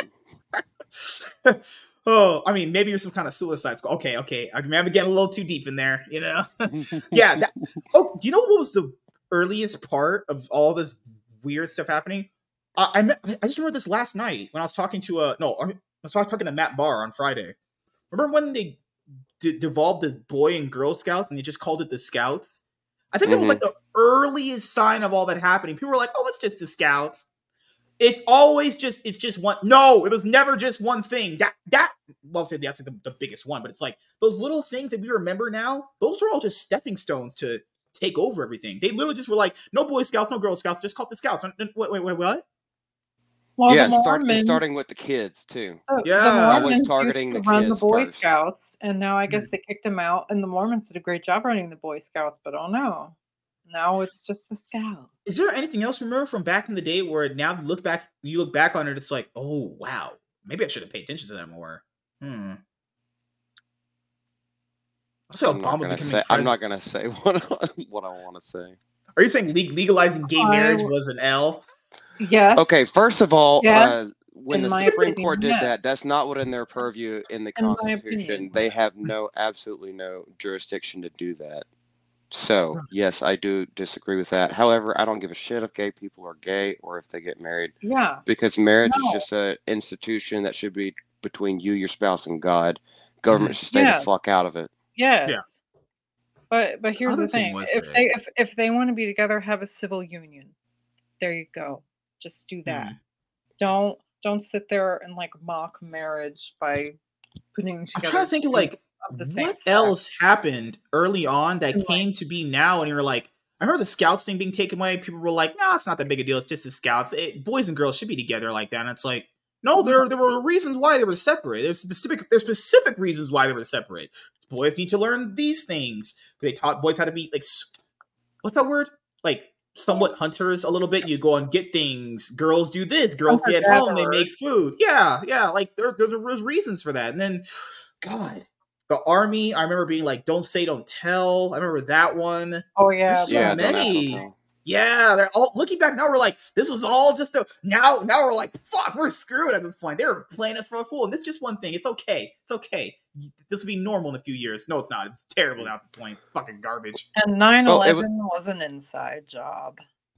oh, I mean, maybe you're some kind of suicide squad. Okay, okay. I remember getting a little too deep in there, you know? yeah. That, oh, do you know what was the earliest part of all this weird stuff happening? Uh, I met, I just remember this last night when I was talking to uh no, I was talking to Matt Barr on Friday. Remember when they d- devolved the Boy and Girl Scouts and they just called it the Scouts? I think that was Mhm. like the earliest sign of all that happening. People were like, "Oh, it's just the Scouts." It's always just it's just one. No, it was never just one thing. That that well, I'll say that's like the, the biggest one, but it's like those little things that we remember now. Those are all just stepping stones to take over everything. They literally just were like, "No Boy Scouts, no Girl Scouts, just call it the Scouts." And- and- Wait, wait, wait, what? Well, yeah, the and start, Mormons, starting with the kids too. uh, Yeah. the Always Mormons targeting used the to run the kids Boy first. Scouts, and now I guess Mhm. they kicked them out, and the Mormons did a great job running the Boy Scouts. But oh no, now it's just the Scouts. Is there anything else you remember from back in the day where now you look back, you look back on it, it's like, oh wow, maybe I should have paid attention to that more. Hmm. Also, I'm not Obama gonna becoming say. I'm president. not gonna say what I- what I want to say. Are you saying leg- legalizing gay I marriage w- was an L? Yes. Okay, first of all, Yes, uh, when in the my Supreme opinion, Court did yes. that, that's not what in their purview in the In my Constitution. opinion. They have no, absolutely no jurisdiction to do that. So, yes, I do disagree with that. However, I don't give a shit if gay people are gay or if they get married, Yeah. because marriage No. is just an institution that should be between you, your spouse, and God. Government Mhm. should stay Yeah. the fuck out of it. Yes. Yeah. But but here's Other the thing thing: was if that. they if if they want to be together, have a civil union. There you go. Just do that. Hmm. Don't don't sit there and like mock marriage by putting I'm together trying to think of two like of the same what sex. else happened early on that And, like, came to be now, and you're like, I remember the scouts thing being taken away. People were like, "No, it's not that big a deal. It's just the scouts. It, boys and girls should be together like that." And it's like, no, there there were reasons why they were separate. There's specific there's specific reasons why they were separate. Boys need to learn these things. They taught boys how to be like, what's that word? Like somewhat hunters a little bit. You go and get things. Girls do this. Girls stay at home. They make food. Yeah, yeah. Like there, there's, there's reasons for that. And then, God, the army. I remember being like, "Don't say, don't tell." I remember that one. Oh yeah, There's so Yeah, don't ask, don't many. tell. Yeah, they're all looking back now. We're like, this was all just a now. Now we're like, fuck, we're screwed at this point. They were playing us for a fool, and this is just one thing. It's okay. It's okay. This will be normal in a few years. No, it's not. It's terrible now at this point. Fucking garbage. and nine Well, it was. eleven was an inside job.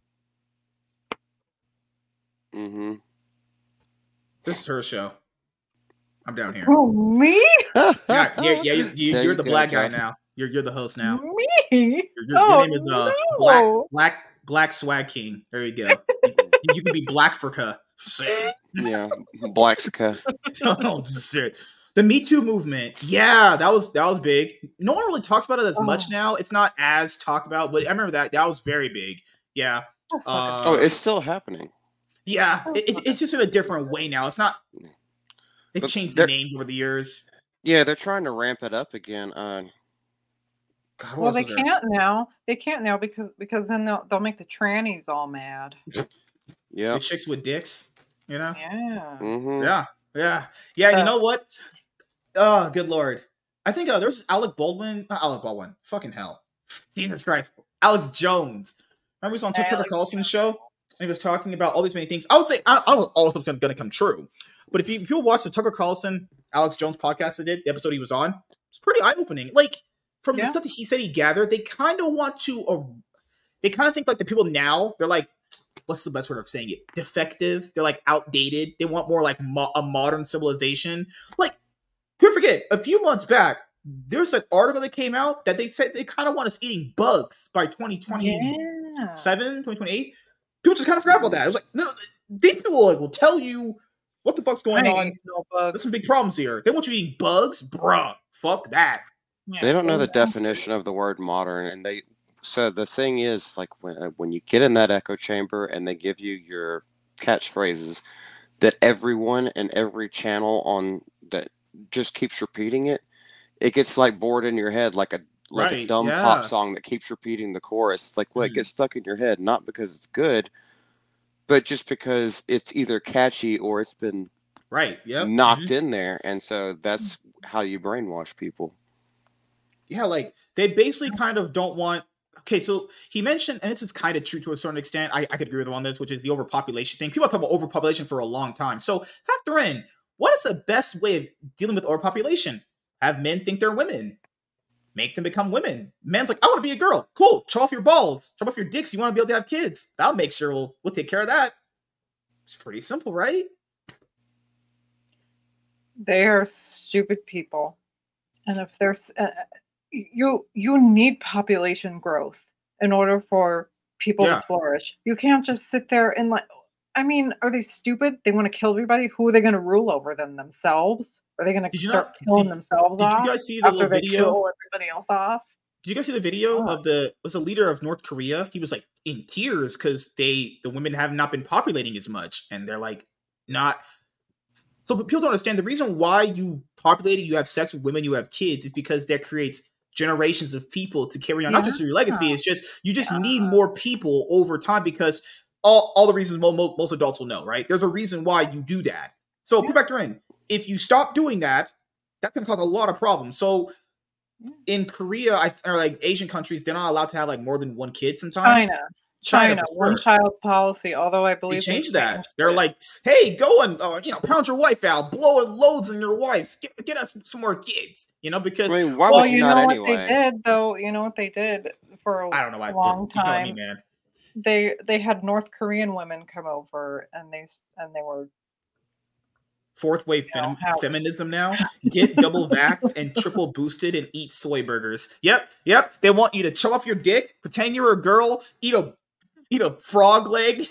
Mm-hmm. This is her show. I'm down here. Who, me? Yeah, yeah, yeah. You, you, There you're you the go, black guy Josh. now. You're you're the host now. Me? Your, your, Oh, your name is uh Black no. Black Black Swag King. There you go. You, you can be Black Africa. Shit. Yeah, Blaxica. Oh, shit. The Me Too movement, yeah, that was that was big. No one really talks about it as much Oh. now. It's not as talked about, but I remember that that was very big. Yeah, Oh, fuck uh, Oh, it's still happening. yeah. It, it- it's just in a different way now. It's not. They've But changed the they're- names over the years. Yeah, they're trying to ramp it up again. Uh, God, what Well, else they was there? can't now. They can't now because because then they'll they'll make the trannies all mad. yeah. The chicks with dicks, you know? Yeah. Mm-hmm. Yeah, yeah, yeah. And you Uh, know what? Oh, good lord! I think uh, there's Alec Baldwin. Not Alec Baldwin. Fucking hell! Jesus Christ! Alex Jones. Remember he was on Tucker Alex Carlson's show, and he was talking about all these many things. I would say I, I don't know if all of them going to come true, but if you if you watch the Tucker Carlson Alex Jones podcast they did, the episode he was on, it's pretty eye opening. Like from the Yeah. stuff that he said he gathered, they kind of want to. Uh, they kind of think like the people now. They're like, what's the best word of saying it? Defective. They're like outdated. They want more like mo- a modern civilization. Like, who forget? A few months back, there's an article that came out that they said they kind of want us eating bugs by twenty twenty-seven, Yeah. twenty twenty-eight. People just kind of forgot about that. It was like, no, these people like will tell you what the fuck's going I on. ain't no There's bugs. some big problems here. They want you eating bugs, bruh. Fuck that. Yeah. They don't know the Well, definition of the word modern, and they. So the thing is, like when uh, when you get in that echo chamber and they give you your catchphrases, that everyone and every channel on that just keeps repeating it, it gets like bored in your head, like a like a Right, dumb yeah. pop song that keeps repeating the chorus. It's like, well, it Mhm. gets stuck in your head, not because it's good, but just because it's either catchy or it's been Right. Yep. knocked Mhm. in there, and so that's how you brainwash people. Yeah, like they basically kind of don't want. Okay, so he mentioned, and this is kind of true to a certain extent. I, I could agree with him on this, which is the overpopulation thing. People talk about overpopulation for a long time. So factor in what is the best way of dealing with overpopulation? Have men think they're women. Make them become women. Men's like, I want to be a girl. Cool. Chop off your balls. Chop off your dicks. You want to be able to have kids. That'll make sure we'll we'll take care of that. It's pretty simple, right? They are stupid people, and if there's uh, you you need population growth in order for people Yeah. to flourish. You can't just sit there and like. I mean, are they stupid? They want to kill everybody. Who are they going to rule over them? Themselves? Are they going to Did you start not- killing did- themselves Did off you guys see the after little they video? kill everybody else off? Did you guys see the video Oh. of the was the leader of North Korea? He was like in tears because they the women have not been populating as much, and they're like not. So, but people don't understand the reason why you populate it, you have sex with women, you have kids, is because that creates generations of people to carry on. Not just your legacy; it's just you just Yeah. need more people over time because all all the reasons mo- mo- most adults will know, right? There's a reason why you do that. So, Yeah. put factor in if you stop doing that, that's going to cause a lot of problems. So in Korea, I, or like Asian countries, they're not allowed to have like more than one kid sometimes. China, China, China, for one sure. child policy. Although I They believe changed that. changed They're it. like, hey, go and uh, you know, pound your wife out, blow it loads on your wives, get, get us some more kids. You know, because I mean, why well, would you, you not know what anyway? they did, though. You know what they did for a I don't know why. long you tell me, time. man. They they had North Korean women come over, and they s- and they were fourth wave You know, fem- how- feminism now. Get double vaxxed and triple boosted and eat soy burgers. Yep, yep. They want you to show off your dick, pretend you're a girl, eat a eat a frog leg.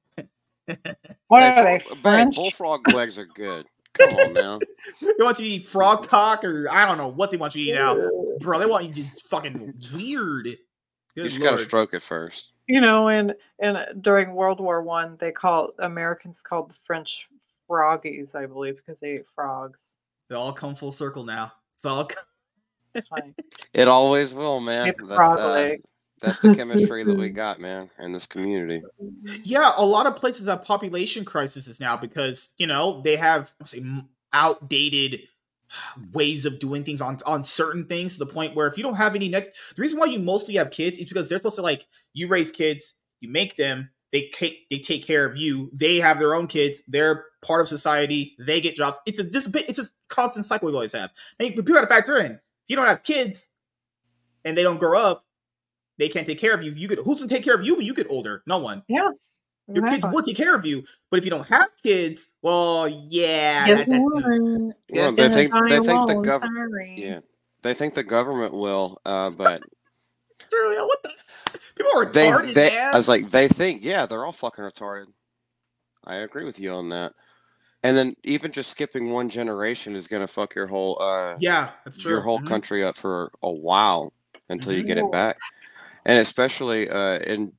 What Hey, are they, frog- babe, French? bullfrog legs are good. Come on now. They want you to eat frog cock, or I don't know what they want you to eat now, bro. They want you just fucking weird. You Good just gotta lord. stroke it first. You know, and and during World War One, they call Americans called the French froggies, I believe, because they ate frogs. They all come full circle now. It's all. It's funny. It always will, man. Ate That's, frog uh, legs. that's the chemistry that we got, man, in this community. Yeah, a lot of places have population crises now because you know they have let's say, m- outdated ways of doing things on on certain things to the point where if you don't have any next, the reason why you mostly have kids is because they're supposed to like you raise kids, you make them, they take they take care of you, they have their own kids, they're part of society, they get jobs. It's a just a bit, it's just constant cycle we always have. And people got to factor in. If you don't have kids and they don't grow up, they can't take care of you. You could who's gonna take care of you when you get older? No one. Yeah. Your kids exactly. will take care of you, but if you don't have kids, well, yeah, Guess that, that's what? Well, Yes, they Gonna think die they think the alone, government. sorry. Yeah, they think the government will, uh, but true. What the? People are they retarded, they. man. I was like, they think, yeah, they're all fucking retarded. I agree with you on that. And then even just skipping one generation is gonna fuck your whole uh yeah, that's true. your whole Mhm. country up for a while until you Mhm. get it back, and especially uh, in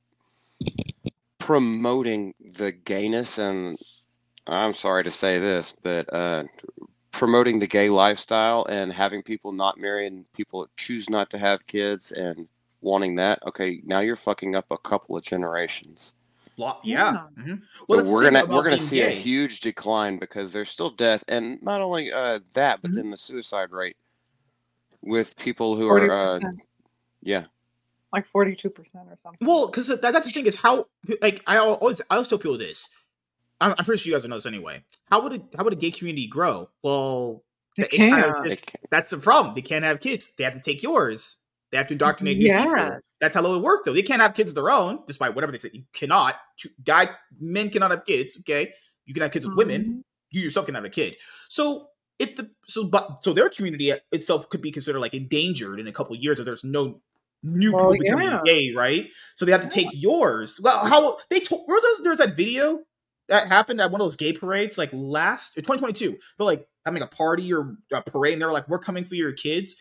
promoting the gayness and I'm sorry to say this, but uh, promoting the gay lifestyle and having people not marry and people that choose not to have kids and wanting that. Okay, now you're fucking up a couple of generations. Blo- yeah. Yeah. Mhm. So Well, let's we're think gonna about we're gonna being see a gay. huge decline because there's still death, and not only uh, that, but Mhm. then the suicide rate with people who Forty are uh, percent, yeah. like forty-two percent or something. Well, because that, that's the thing is how like I al- always I always tell people this. I'm, I'm pretty sure you guys know this anyway. How would it, how would a gay community grow? Well, They it kind of can't. just It can't. that's the problem. They can't have kids. They have to take yours. They have to indoctrinate new people. Yes. That's how it would work, though. They can't have kids of their own, despite whatever they say. You cannot. Two- Guy, men cannot have kids. Okay, you can have kids with women. Mhm. You yourself can have a kid. So if the so but so their community itself could be considered like endangered in a couple of years if there's no new Well, people becoming yeah. gay, right? So they have to take yours. Well, how they told there was there was that video that happened at one of those gay parades like last twenty twenty-two. They're like having a party or a parade, and they were like, "We're coming for your kids."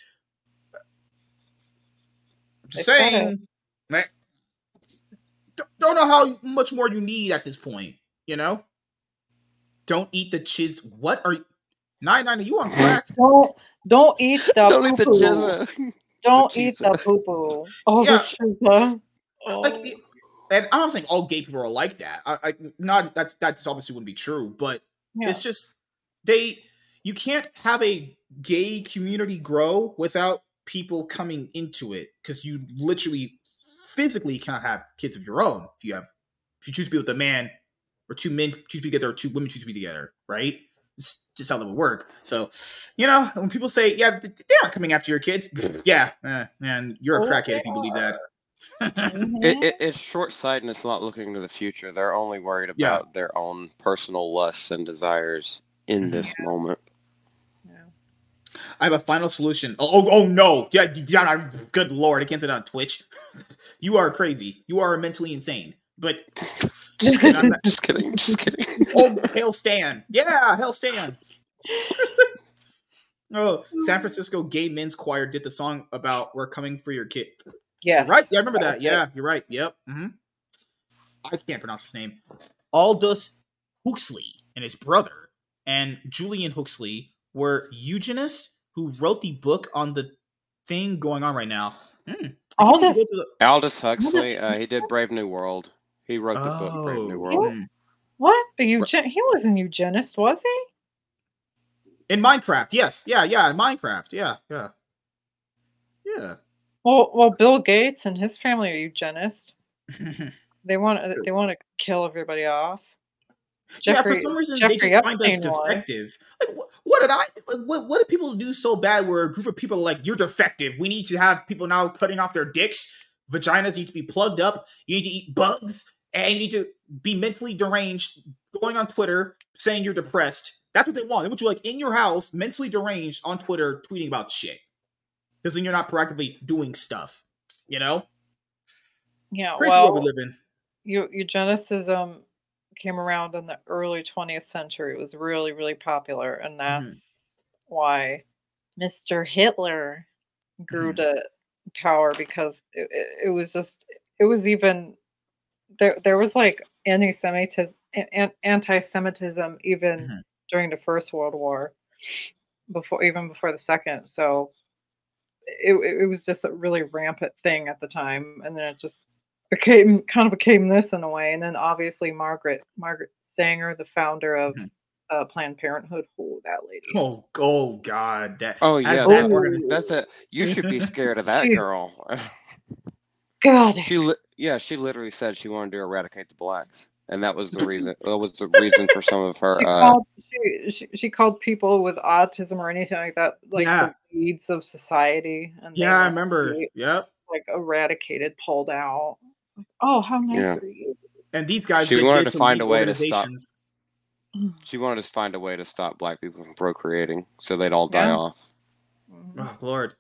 I'm just They said saying, right? Don't, don't know how much more you need at this point. You know, don't eat the chiz. What are you? Nine nine? Are you on crack? Don't don't eat the Don't eat the poo-poo. jizza. Don't the eat cheese. the poo poo. Oh, Yeah. the chizza. Like, Oh. it- and I'm not saying all gay people are like that. I, I not that's that's obviously wouldn't be true, but Yeah. it's just they you can't have a gay community grow without people coming into it because you literally physically cannot have kids of your own if you have if you choose to be with a man or two men choose to be together or two women choose to be together, right? It's just how that would work. So, you know, when people say, yeah, th- they aren't coming after your kids, yeah, eh, man, you're a Oh, crackhead they if you believe that. Mhm. It, it, it's short-sightedness, not looking to the future. They're only worried Yeah. about their own personal lusts and desires in Mhm. this moment. Yeah. I have a final solution. Oh, oh, oh no. Yeah, yeah, good lord. I can't say that on Twitch. You are crazy. You are mentally insane. But Just kidding, I'm kidding. not- Just kidding. Just kidding. oh, Hail Stan. Yeah, Hail Stan. Oh, San Francisco Gay Men's Choir did the song about "We're Coming for Your Kid." Yes. Right? Yeah, I remember that. Okay. Yeah, you're right. Yep. hmm I can't pronounce his name. Aldous Huxley and his brother and Julian Huxley were eugenists who wrote the book on the thing going on right now. Hmm. I can't wait to Aldous- go to the- Aldous Huxley, uh, he did Brave New World. He wrote the book Brave New Oh, World. hmm. What? A eugen- he was an eugenist, was he? In Minecraft, yes. Yeah, yeah, in Minecraft. Yeah, yeah. Yeah. Well, well, Bill Gates and his family are eugenists. They want they want to kill everybody off. yeah, Jeffrey, for some reason Jeffrey they just find us Epstein was. defective. Like, what, what did I? What, what did people do so bad? Where a group of people are like, "You're defective. We need to have people now cutting off their dicks. Vaginas need to be plugged up. You need to eat bugs, and you need to be mentally deranged." Going on Twitter saying you're depressed That's what they want. They want you like in your house, mentally deranged on Twitter, tweeting about shit. Because then you're not proactively doing stuff. You know? Yeah, Crazy well, world we live in. eu- eugenicism came around in the early twentieth century. It was really, really popular, and that's Mhm. why Mister Hitler grew Mhm. to power because it, it, it was just it was even there. There was like anti-Semitism, anti-Semitism even Mhm. during the First World War, before even before the Second. So it it it was just a really rampant thing at the time, and then it just became kind of became this in a way. And then obviously Margaret Margaret Sanger, the founder of Mhm. uh, Planned Parenthood. Oh, that lady. Oh, oh God. That Oh as yeah, that that, organization. that's a. You should be scared of that She, girl. God, She, li- yeah, she literally said she wanted to eradicate the blacks, and that was the reason. That was the reason for some of her. she Uh, called she, she she called people with autism or anything like that like Yeah. the weeds of society, and they Yeah, I must remember. be Yep. like eradicated, pulled out. It's like, oh, how nice Yeah. are you? And these guys She get, wanted get to to find lead a way to stop. organizations. She wanted to find a way to stop black people from procreating, so they'd all die Yeah. off. Mhm. Oh, Lord.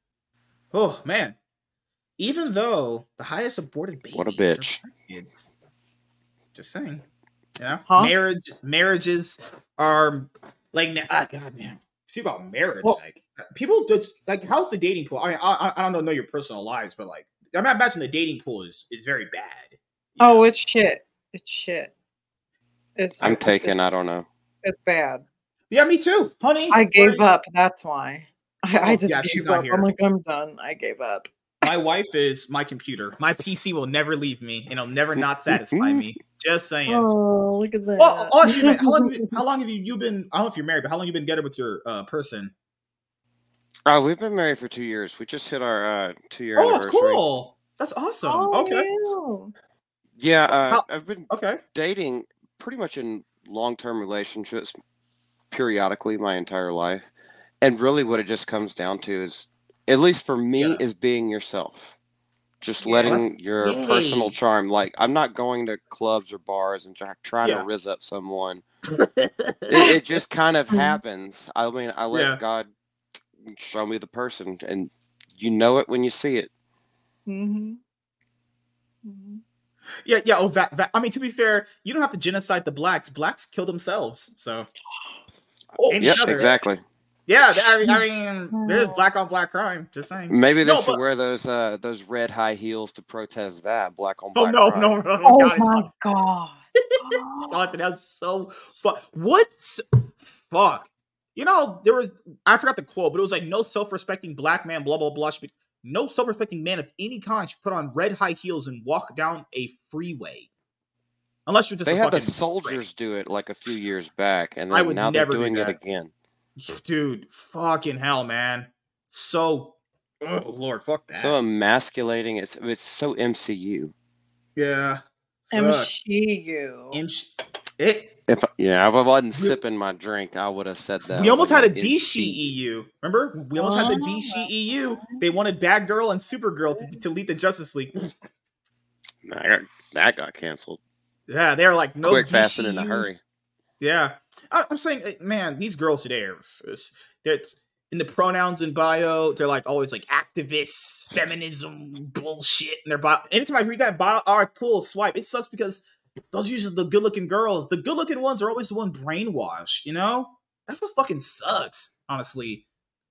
Oh, man. Even though the highest aborted babies What a are bitch. black kids. Just saying. Yeah. Huh? Marriage, marriages are like, na- ah, God, man. See about marriage. Well- like, people just, like, how's the dating pool? I mean, I, I I don't know your personal lives, but, like, I mean, I imagine the dating pool is, is very bad. you Oh, know? it's shit. It's shit. It's I'm it's, taken. I don't know. it's bad. Yeah, me too, honey. I Where are gave you? up. That's why. I, I Oh, just yeah, she's gave not up. here. I'm like, I'm done. I gave up. My wife is my computer. My P C will never leave me, and it'll never not satisfy me. Just saying. Oh, look at that. Well, oh, actually, man, how long? Have you, how long have you, you been? I don't know if you're married, but how long have you been together with your uh, person? Oh, we've been married for two years. We just hit our uh, two-year Oh, that's anniversary. cool. That's awesome. Oh, okay. Yeah, uh, How- I've been Okay. dating pretty much in long-term relationships periodically my entire life, and really what it just comes down to is, at least for me, Yeah. is being yourself. Just Yeah. letting That's- your yay. personal charm. Like, I'm not going to clubs or bars and try, trying Yeah. to rizz up someone. It, it just kind of Mhm. happens. I mean, I let Yeah. God show me the person, and you know it when you see it. Mm-hmm. Mm-hmm. Yeah, yeah. Oh, that, that. I mean, to be fair, you don't have to genocide the blacks. Blacks kill themselves. So. Oh, And Yep, each other. exactly. Yeah, I mean, I mean, there's black on black crime. Just saying. Maybe they No, should but- wear those uh, those red high heels to protest that black on Oh black no, crime. no, no, no! oh God, my it's god. Something that's so fuck. What? s- Fuck. You know, there was, I forgot the quote, but it was like, no self-respecting black man, blah blah blah. should be- No self-respecting man of any kind should put on red high heels and walk down a freeway, unless you're just They a had the fucking soldiers do it like a few years back, and I then would now they're never do doing it that. again. prick. Dude. Fucking hell, man. So, oh lord, fuck that. So emasculating. It's it's so M C U. yeah. M Fuck. C U. M- It. If yeah, if I wasn't We- sipping my drink, I would have said that. We I was almost like, had a "Man, D M C C." E U. Remember? We almost had the Oh. D C E U. They wanted Batgirl and Supergirl to, to lead the Justice League. That got, that got canceled. Yeah, they were like, no Quick, D C fast, and in a U. hurry. Yeah. I, I'm saying, eh, man, these girls today are, that's in the pronouns in bio, they're like always like activists, feminism, bullshit. And they're bio. Anytime I read that bio, all right, cool, swipe. It sucks because those are usually the good looking girls. The good looking ones are always the one brainwashed, you know? That's what fucking sucks, honestly.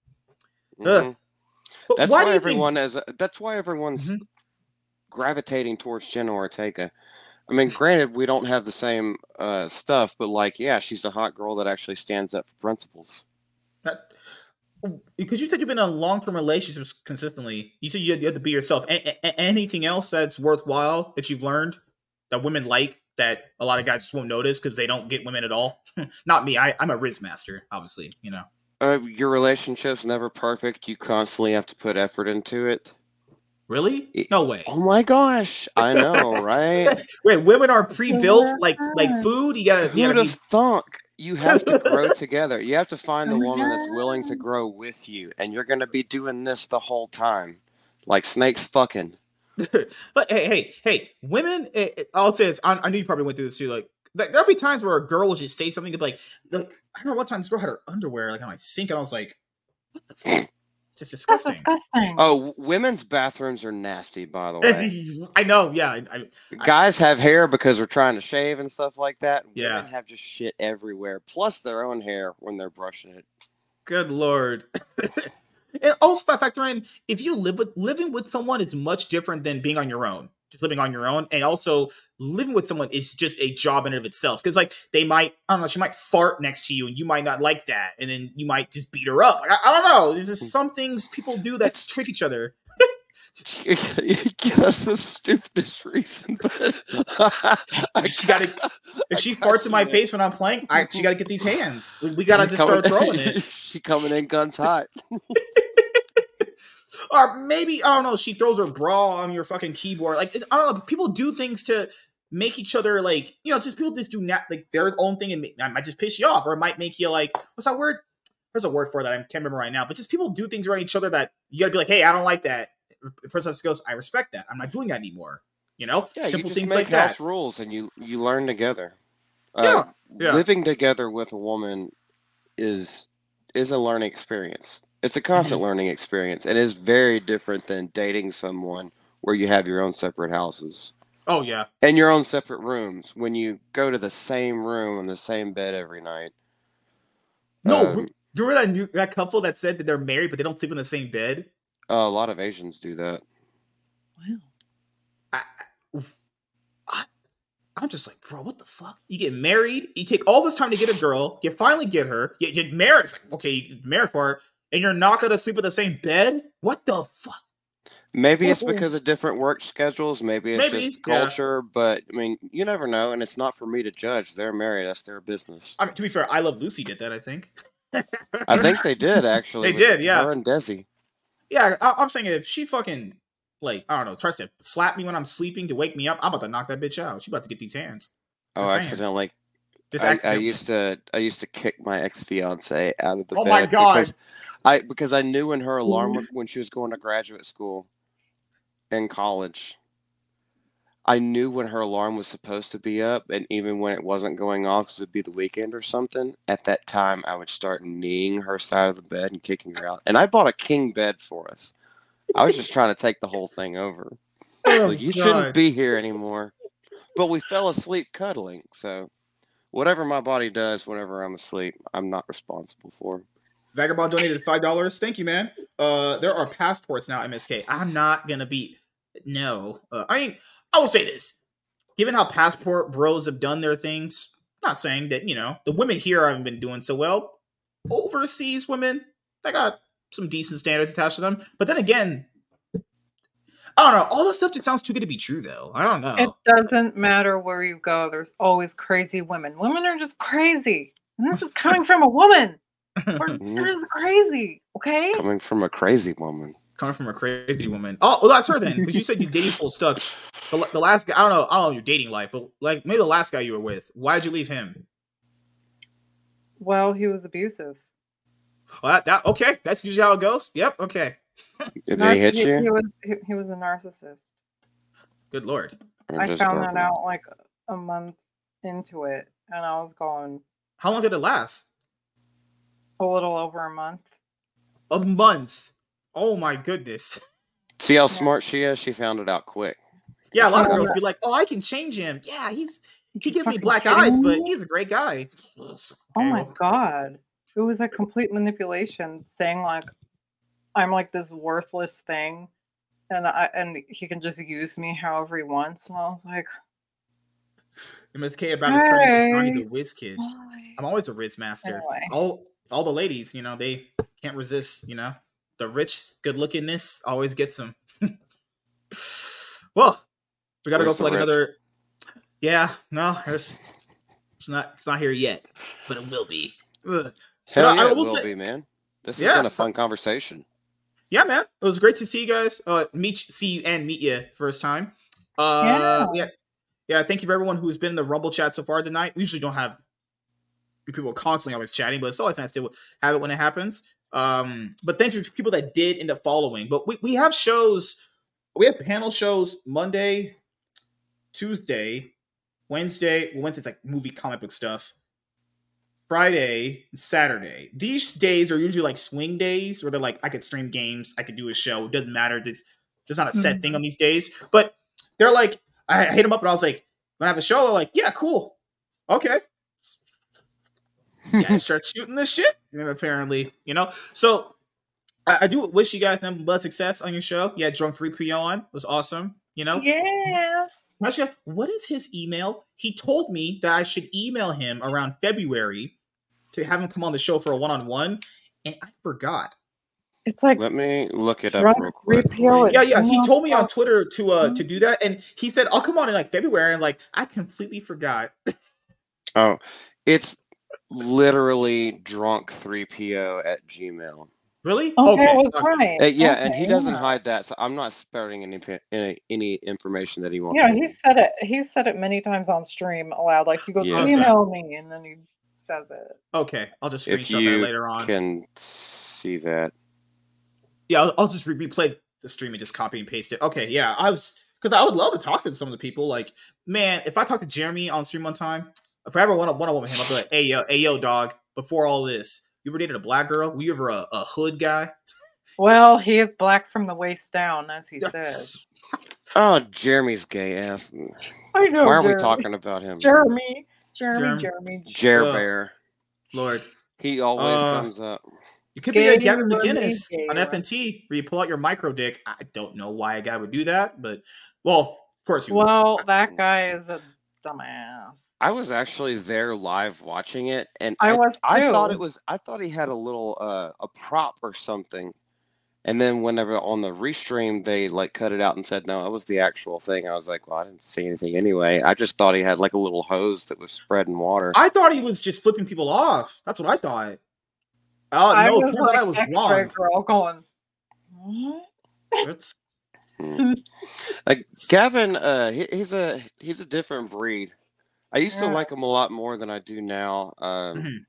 Ugh. Mhm. But That's why why, do you everyone is. That's why everyone's Mhm. gravitating towards Jenna Ortega. I mean, granted, we don't have the same uh, stuff, but like, yeah, she's a hot girl that actually stands up for principles. think? Because you said you've been in long term relationships consistently. You said you had, you had to be yourself. A- a- anything else that's worthwhile that you've learned that women like that a lot of guys just won't notice because they don't get women at all? Not me. I, I'm a Riz master, obviously. You know. Uh, your relationship's never perfect. You constantly have to put effort into it. Really? It- No way. Oh my gosh, I know, right? Wait, women are pre-built like like food. You gotta. You Who'd gotta have be, thunk? You have to grow together. You have to find the Oh my woman that's willing to grow with you, and you're going to be doing this the whole time, like snakes fucking. but hey, hey, hey, women. It, it, I'll say it's. I, I knew you probably went through this too. Like Like, there'll be times where a girl will just say something to be like, like, I don't know what time this girl had her underwear like on my sink, and I was like, what the fuck? It's just That's disgusting. disgusting. Oh, women's bathrooms are nasty, by the way. I know, yeah. I, I, Guys have hair because we're trying to shave and stuff like that. Yeah. Women have just shit everywhere, plus their own hair when they're brushing it. Good Lord. And also factor in, if you live with living with someone is much different than being on your own. Just living on your own, and also living with someone is just a job in and of itself. Because like they might, I don't know, she might fart next to you, and you might not like that, and then you might just beat her up. Like, I, I don't know. There's just some things people do that trick each other. That's the stupidest reason. But Like, she gotta, if she farts in my that. face when I'm playing, I she gotta get these hands. We, we gotta just start throwing it. She coming in guns hot. Or maybe, I don't know, she throws her bra on your fucking keyboard. Like, I don't know, people do things to make each other, like, you know, just people just do not, like, their own thing, and that might just piss you off, or it might make you, like, what's that word? There's a word for that, I can't remember right now, but just people do things around each other that you gotta be like, hey, I don't like that. The person just goes, I respect that. I'm not doing that anymore. You know? Yeah, Simple you just things make like house that. rules, and you, you learn together. Yeah, Uh, yeah. Living together with a woman is is a learning experience. It's a constant Mhm. learning experience. It is very different than dating someone where you have your own separate houses Oh, yeah. and your own separate rooms. When you go to the same room and the same bed every night. No, Um, do you remember that, new, that couple that said that they're married, but they don't sleep in the same bed? a lot of Asians do that. Wow. I, I, I'm just like, bro, what the fuck? You get married, you take all this time to get a girl, you finally get her, you get married. It's like, okay, you get married for her, and you're not gonna sleep in the same bed? What the fuck? Maybe it's because of different work schedules. Maybe it's Maybe, just yeah. culture. But, I mean, you never know. And it's not for me to judge. They're married. That's their business. I mean, to be fair, I Love Lucy did that, I think. I think they did, actually. They with did, yeah. Her and Desi. Yeah, I, I'm saying if she fucking, like, I don't know, tries to slap me when I'm sleeping to wake me up, I'm about to knock that bitch out. She about to get these hands. Oh, Just saying. accidentally. Just I, I accidentally. used to I used to kick my ex fiance out of the Oh bed my God. because I because I knew when her alarm was- when she was going to graduate school in college. I knew when her alarm was supposed to be up, and even when it wasn't going off because it'd be the weekend or something. At that time, I would start kneeing her side of the bed and kicking her out. And I bought a king bed for us. I was just trying to take the whole thing over. Oh, Like, you God. shouldn't be here anymore. But we fell asleep cuddling, so whatever my body does whenever I'm asleep, I'm not responsible for. Vagabond donated five dollars. Thank you, man. Uh, there are passports now, M S K. I'm not gonna be no. Uh, I mean, I will say this: given how passport bros have done their things, I'm not saying that you know the women here haven't been doing so well. Overseas women, they got some decent standards attached to them. But then again, I don't know. All this stuff just sounds too good to be true, though. I don't know. It doesn't matter where you go. There's always crazy women. Women are just crazy. And this is coming from a woman. We're, they're just crazy. Okay? Coming from a crazy woman. Coming from a crazy woman. Oh, well, that's her then. Because you said you're dating full stucks. The, the last guy, I don't know, I don't know your dating life, but like maybe the last guy you were with. Why'd you leave him? Well, he was abusive. Well, that, that okay. That's usually how it goes. Yep. Okay. Did Narciss- he hit he, you? He was, he, he was a narcissist. Good Lord. Or I just found verbal? that out like a month into it, and I was going How long did it last? a little over a month. A month. Oh my goodness. See how Yeah. smart she is? She found it out quick. Yeah, a lot of Yeah. girls be like, "Oh, I can change him. Yeah, he's he gives me Fucking black kidding eyes, but me? he's a great guy." Oh Okay, my well, god. It was a complete manipulation, saying like I'm like this worthless thing, and I and he can just use me however he wants. And I was like, M S K about to turn into Johnny Hey. the Whiz Kid. why? I'm always a Riz master. Anyway. All all the ladies, you know, they can't resist, you know. The rich, good lookingness always gets them. Well, we gotta Where's go for the like rich? another. Yeah, no, there's it's not it's not here yet, but it will be. Ugh. Hell I- yeah, I it will will say- be, man. This Yeah, has been a so- fun conversation. Yeah, man, it was great to see you guys. Uh, meet see you and meet you first time. Uh, yeah. yeah, yeah. Thank you for everyone who's been in the Rumble chat so far tonight. We usually don't have people constantly always chatting, but it's always nice to have it when it happens. Um, but thanks for people that did end up following. But we, we have shows, we have panel shows Monday, Tuesday, Wednesday, well, Wednesday's like movie comic book stuff. Friday and Saturday. These days are usually like swing days where they're like, I could stream games, I could do a show. It doesn't matter. There's, there's not a set mm-hmm. thing on these days. But they're like, I hit them up and I was like, when I have a show, they're like, yeah, cool. Okay. Yeah, start shooting this shit. Apparently, you know. So I, I do wish you guys nothing but success on your show. Yeah, Drunk three P O on. It was awesome. You know? Yeah. Actually, what is his email? He told me that I should email him around February to have him come on the show for a one-on-one, and I forgot. It's like, let me look it up real quick. Yeah, yeah. He told me on Twitter to uh to do that, and he said I'll come on in like February, and like I completely forgot. Oh, it's literally drunk three P O at Gmail. Really? Okay, okay. That's right. Uh, yeah, okay, and he doesn't yeah. hide that, so I'm not sparing any any, any information that he wants. Yeah, he said it. He said it many times on stream aloud. Like he goes, yeah. email okay. me, and then he says it. Okay, I'll just screenshot that later on. Can see that. Yeah, I'll, I'll just re- replay the stream and just copy and paste it. Okay, yeah, I was because I would love to talk to some of the people. Like, man, if I talk to Jeremy on stream one time, if I ever want to one on one with him, I'll be like, hey yo, hey yo, dog. Before all this, you ever dated a black girl? Were you ever a, a hood guy? Well, he is black from the waist down, as he says. Oh, Jeremy's gay ass. I know. Why are Jeremy. we talking about him? Jeremy, Jeremy, Jeremy, Jeremy, Jer uh, Bear. Lord, he always uh, comes up. You could gay be a Gavin McGinnis on F N T where you pull out your micro dick. I don't know why a guy would do that, but well, of course you well, would. that guy is a dumbass. I was actually there live watching it, and I, I was too. I thought it was I thought he had a little uh, a prop or something, and then whenever on the restream they like cut it out and said no, it was the actual thing. I was like, well, I didn't see anything anyway. I just thought he had like a little hose that was spreading water. I thought he was just flipping people off. That's what I thought. Oh I no, was turns like out I was wrong. Girl going, what? That's hmm. Like Gavin, uh, he, he's a he's a different breed. I used Yeah. to like him a lot more than I do now. Um, Mhm.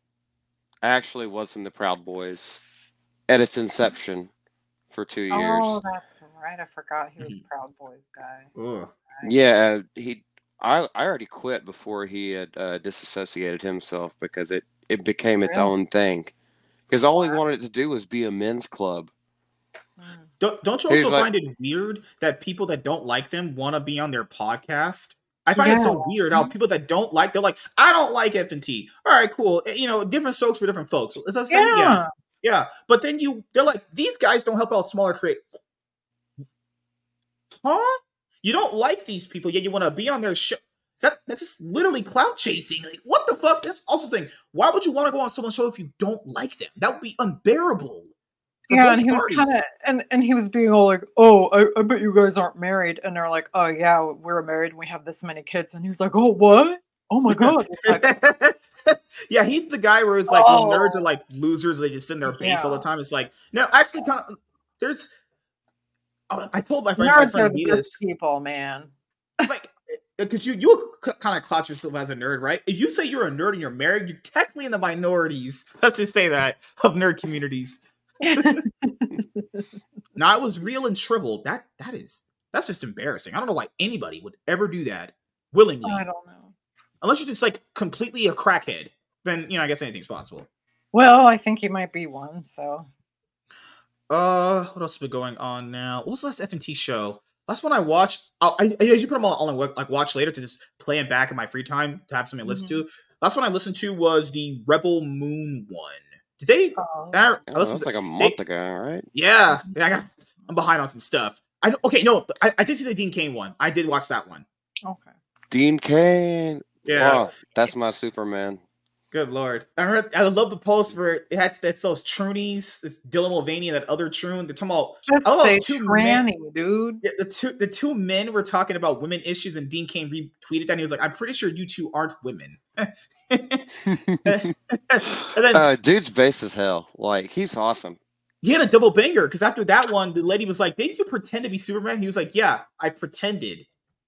I actually was in the Proud Boys at its inception for two years. Oh, that's right. I forgot he was Mhm. Proud Boys guy. ugh. Yeah, uh, he. I I already quit before he had uh, disassociated himself because it it became its Really? own thing. Because all he Wow. wanted it to do was be a men's club. Mm. Don't don't you He's also like- find it weird that people that don't like them want to be on their podcast? I find it so Yeah. weird how people that don't like they're like, I don't like F N T. All right, cool. You know, different strokes for different folks. Is that saying? Yeah. Yeah. Yeah. But then you they're like, these guys don't help out smaller creators. Huh? You don't like these people, yet you want to be on their show. Is that that's just literally clout chasing. Like, what the fuck? That's also the thing. Why would you want to go on someone's show if you don't like them? That would be unbearable. for Yeah, both and he was parties. kind of, and, and he was being all like, "Oh, I, I bet you guys aren't married," and they're like, "Oh yeah, we're married. And we have this many kids," and he was like, "Oh what? Oh my god!" It's like, Yeah, he's the guy where it's like Oh. when nerds are like losers, they just sit in their base all the Yeah. time. It's like, no, actually, kind of. There's. Oh, I told my friend, my nerds are friend the Venus, best people, man. like, because you you kind of clout yourself as a nerd, right? If you say you're a nerd and you're married, you're technically in the minorities. Let's just say that of nerd communities. Now, it was real and shriveled. That that is that's just embarrassing. I don't know why anybody would ever do that willingly, I don't know. unless you're just like completely a crackhead. Then you know, I guess anything's possible. Well, I think he might be one. So Uh, what else has been going on now? What was the last F N T show? Last one I watched. Oh, I, I usually put them all on like watch later to just play them back in my free time to have something to listen to. Last one I listened to was the Rebel Moon one. Did they? oh, I, I Oh, that listened was to, like a month ago, right? yeah, yeah, I got. I'm behind on some stuff. I okay, no, but I, I did see the Dean Kane one. I did watch that one. okay. Dean Cain. Yeah. Wow, that's my Superman. Good lord. I heard, I love the post where it had that's those Troonies, this Dylan Mulvaney and that other Troon. They're talking about Just I love say two tranny, dude. yeah, the two the two men were talking about women issues, and Dean Kane retweeted that. And he was like, "I'm pretty sure you two aren't women." and then uh, dude's base as hell. Like he's awesome. he had a double banger because after that one, the lady was like, "Didn't you pretend to be Superman?" He was like, "Yeah, I pretended."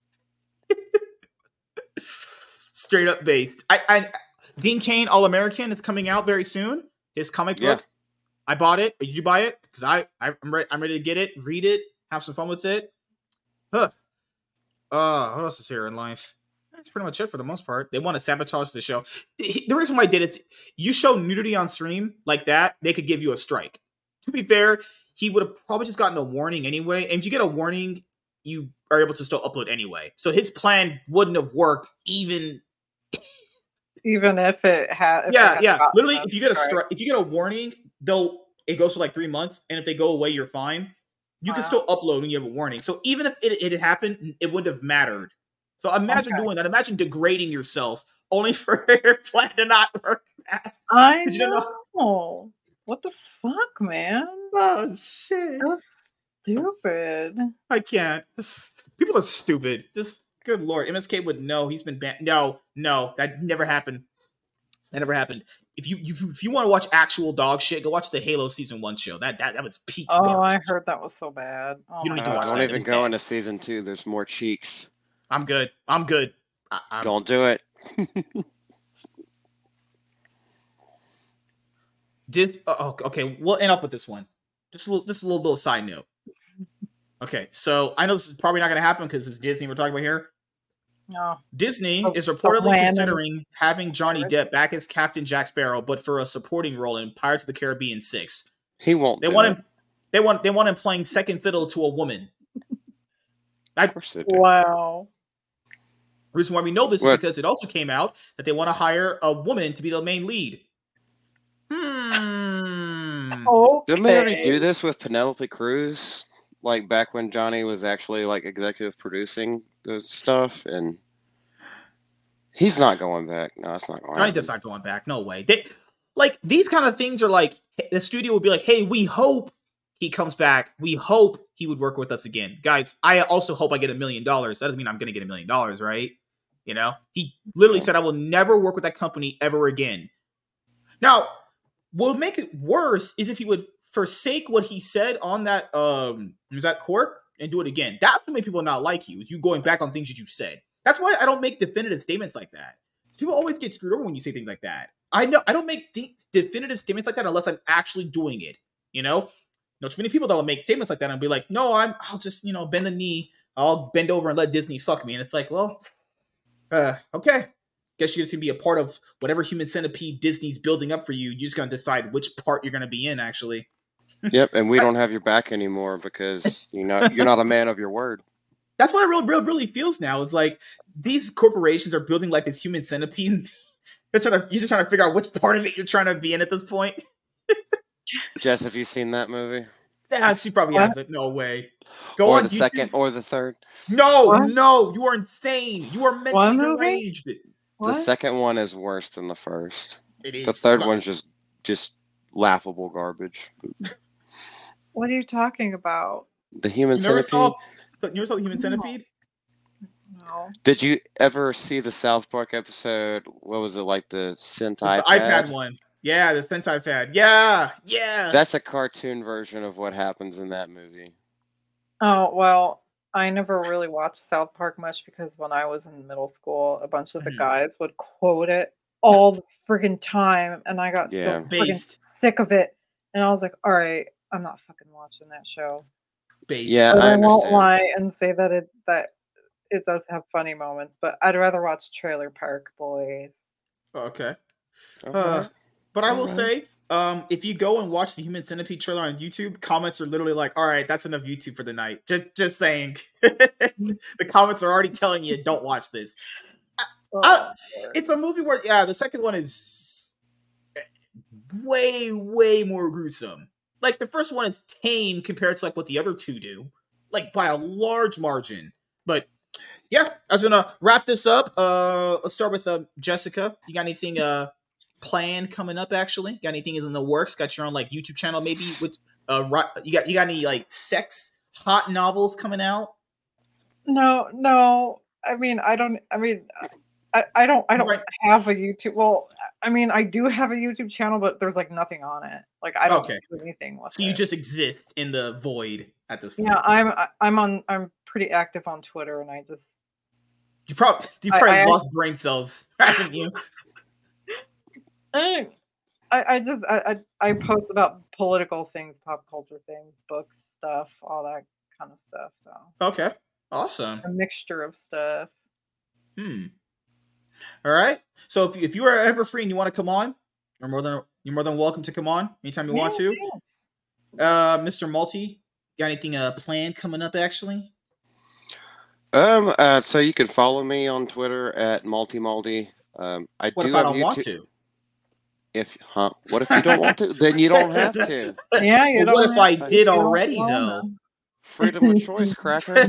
Straight up based. I, I Dean Kane All American is coming out very soon. His comic Yeah. book. I bought it. Did you buy it? Because I, I I'm ready. I'm ready to get it, read it, have some fun with it. Huh. Uh, what else is here in life? That's pretty much it for the most part. They want to sabotage the show. The reason why I did it, you show nudity on stream like that, they could give you a strike. To be fair, he would have probably just gotten a warning anyway. And if you get a warning, you are able to still upload anyway. So his plan wouldn't have worked even. Even if it had. If Yeah, it had yeah. Literally, them, if you get a right. stri- if you get a warning, they'll it goes for like three months, and if they go away, you're fine. You Wow. can still upload when you have a warning. So even if it, it had happened, it wouldn't have mattered. So imagine Okay. doing that. Imagine degrading yourself only for your plan to not work. I Did you know. know? What the fuck, man? Oh shit! That's stupid. I can't. This, people are stupid. Just good lord. M S K would know he's been banned. No, no, that never happened. That never happened. If you if you, if you want to watch actual dog shit, go watch the Halo season one show. That that, that was peak. Oh, garbage. I heard that was so bad. Oh You don't my need to Uh, watch God. don't that. even It's go bad. into season two. There's more cheeks. I'm good. I'm good. I, I'm, Don't do it. Did oh, okay. We'll end up with this one. Just a little, just a little, little side note. Okay, so I know this is probably not going to happen because it's Disney we're talking about here. No. Disney Oh, is oh, reportedly random- considering having Johnny Pirates? Depp back as Captain Jack Sparrow, but for a supporting role in Pirates of the Caribbean six. He won't. They do want it. him. They want. They want him playing second fiddle to a woman. Of course they do. Wow. Reason why we know this What? is because it also came out that they want to hire a woman to be the main lead. Hmm. Okay. Didn't they already do this with Penelope Cruz? Like back when Johnny was actually like executive producing the stuff, and he's not going back. No, it's not going. Johnny Depp's not going back. No way. They like these kind of things are like the studio would be like, "Hey, we hope he comes back. We hope he would work with us again, guys. I also hope I get a million dollars. That doesn't mean I'm going to get a million dollars, right? You know, he literally Yeah. said, "I will never work with that company ever again." Now, what would make it worse is if he would forsake what he said on that um was that court and do it again. That's what make people not like you. Is you going back on things that you said. That's why I don't make definitive statements like that. People always get screwed over when you say things like that. I know I don't make de- definitive statements like that unless I'm actually doing it. You know, no too many people that will make statements like that and be like, "No, I'm. I'll just you know bend the knee. I'll bend over and let Disney fuck me." And it's like, well, uh, okay. Guess you get to be a part of whatever human centipede Disney's building up for you. You're just gonna decide which part you're gonna be in. Actually, Yep, and we don't have your back anymore because you know you're not a man of your word. that's what it really, really, really feels now. It's like these corporations are building like this human centipede. You're trying to, you're just trying to figure out which part of it you're trying to be in at this point. Jess, have you seen that movie? Yeah, she probably What? hasn't. No way. Go or on the YouTube. second, or the third? No, What? no, you are insane. You are mentally What movie? deranged. What? The second one is worse than the first. It is. The third but- one's just just laughable garbage. What are you talking about? The Human You never Centipede. saw. You never saw the Human No. Centipede? No. Did you ever see the South Park episode? What was it like? The Sentai It's the iPad one. Yeah, the Sentai pad. Yeah, yeah. That's a cartoon version of what happens in that movie. Oh, well, I never really watched South Park much because when I was in middle school, a bunch of the Mhm. guys would quote it all the friggin' time, and I got Yeah. so friggin' Based. sick of it. And I was like, all right, I'm not fucking watching that show. Based. Yeah, But I I, won't understand. lie and say that it that it does have funny moments, but I'd rather watch Trailer Park Boys. Okay. Okay. Uh, but I will Alright. say, um, if you go and watch the Human Centipede trailer on YouTube, comments are literally like, "All right, that's enough YouTube for the night." Just, just saying. The comments are already telling you, "Don't watch this." Oh, Uh, Lord. It's a movie where, yeah, the second one is way, way more gruesome. Like the first one is tame compared to like what the other two do, like by a large margin. But yeah, I was gonna wrap this up. Uh, let's start with uh, Jessica. You got anything uh planned coming up? Actually, got anything is in the works? Got your own like YouTube channel maybe with uh, ri- you got you got any like sex hot novels coming out? No, no. I mean, I don't. I mean, I, I don't. I don't Right. have a YouTube. Well, I mean, I do have a YouTube channel, but there's like nothing on it. Like I don't Okay. do anything with So you it. just exist in the void at this point. Yeah, I'm. I- I'm on. I'm pretty active on Twitter, and I just. You probably you I- probably I- lost brain cells, haven't you? I, I just. I, I. I post about political things, pop culture things, books, stuff, all that kind of stuff. So Okay, awesome. a mixture of stuff. Hmm. All right. So if if you are ever free and you want to come on, you're more than you're more than welcome to come on anytime you Yeah, want to. thanks. Uh, Mister Multi, got anything uh planned coming up? Actually, Um, uh, so you can follow me on Twitter at multimaldi. Um, I what do if I have don't want YouTube. to? If huh? What if you don't want to? Then you don't have to. Yeah, you But what don't if have I to. did You don't already wanna. though? Freedom of choice, cracker.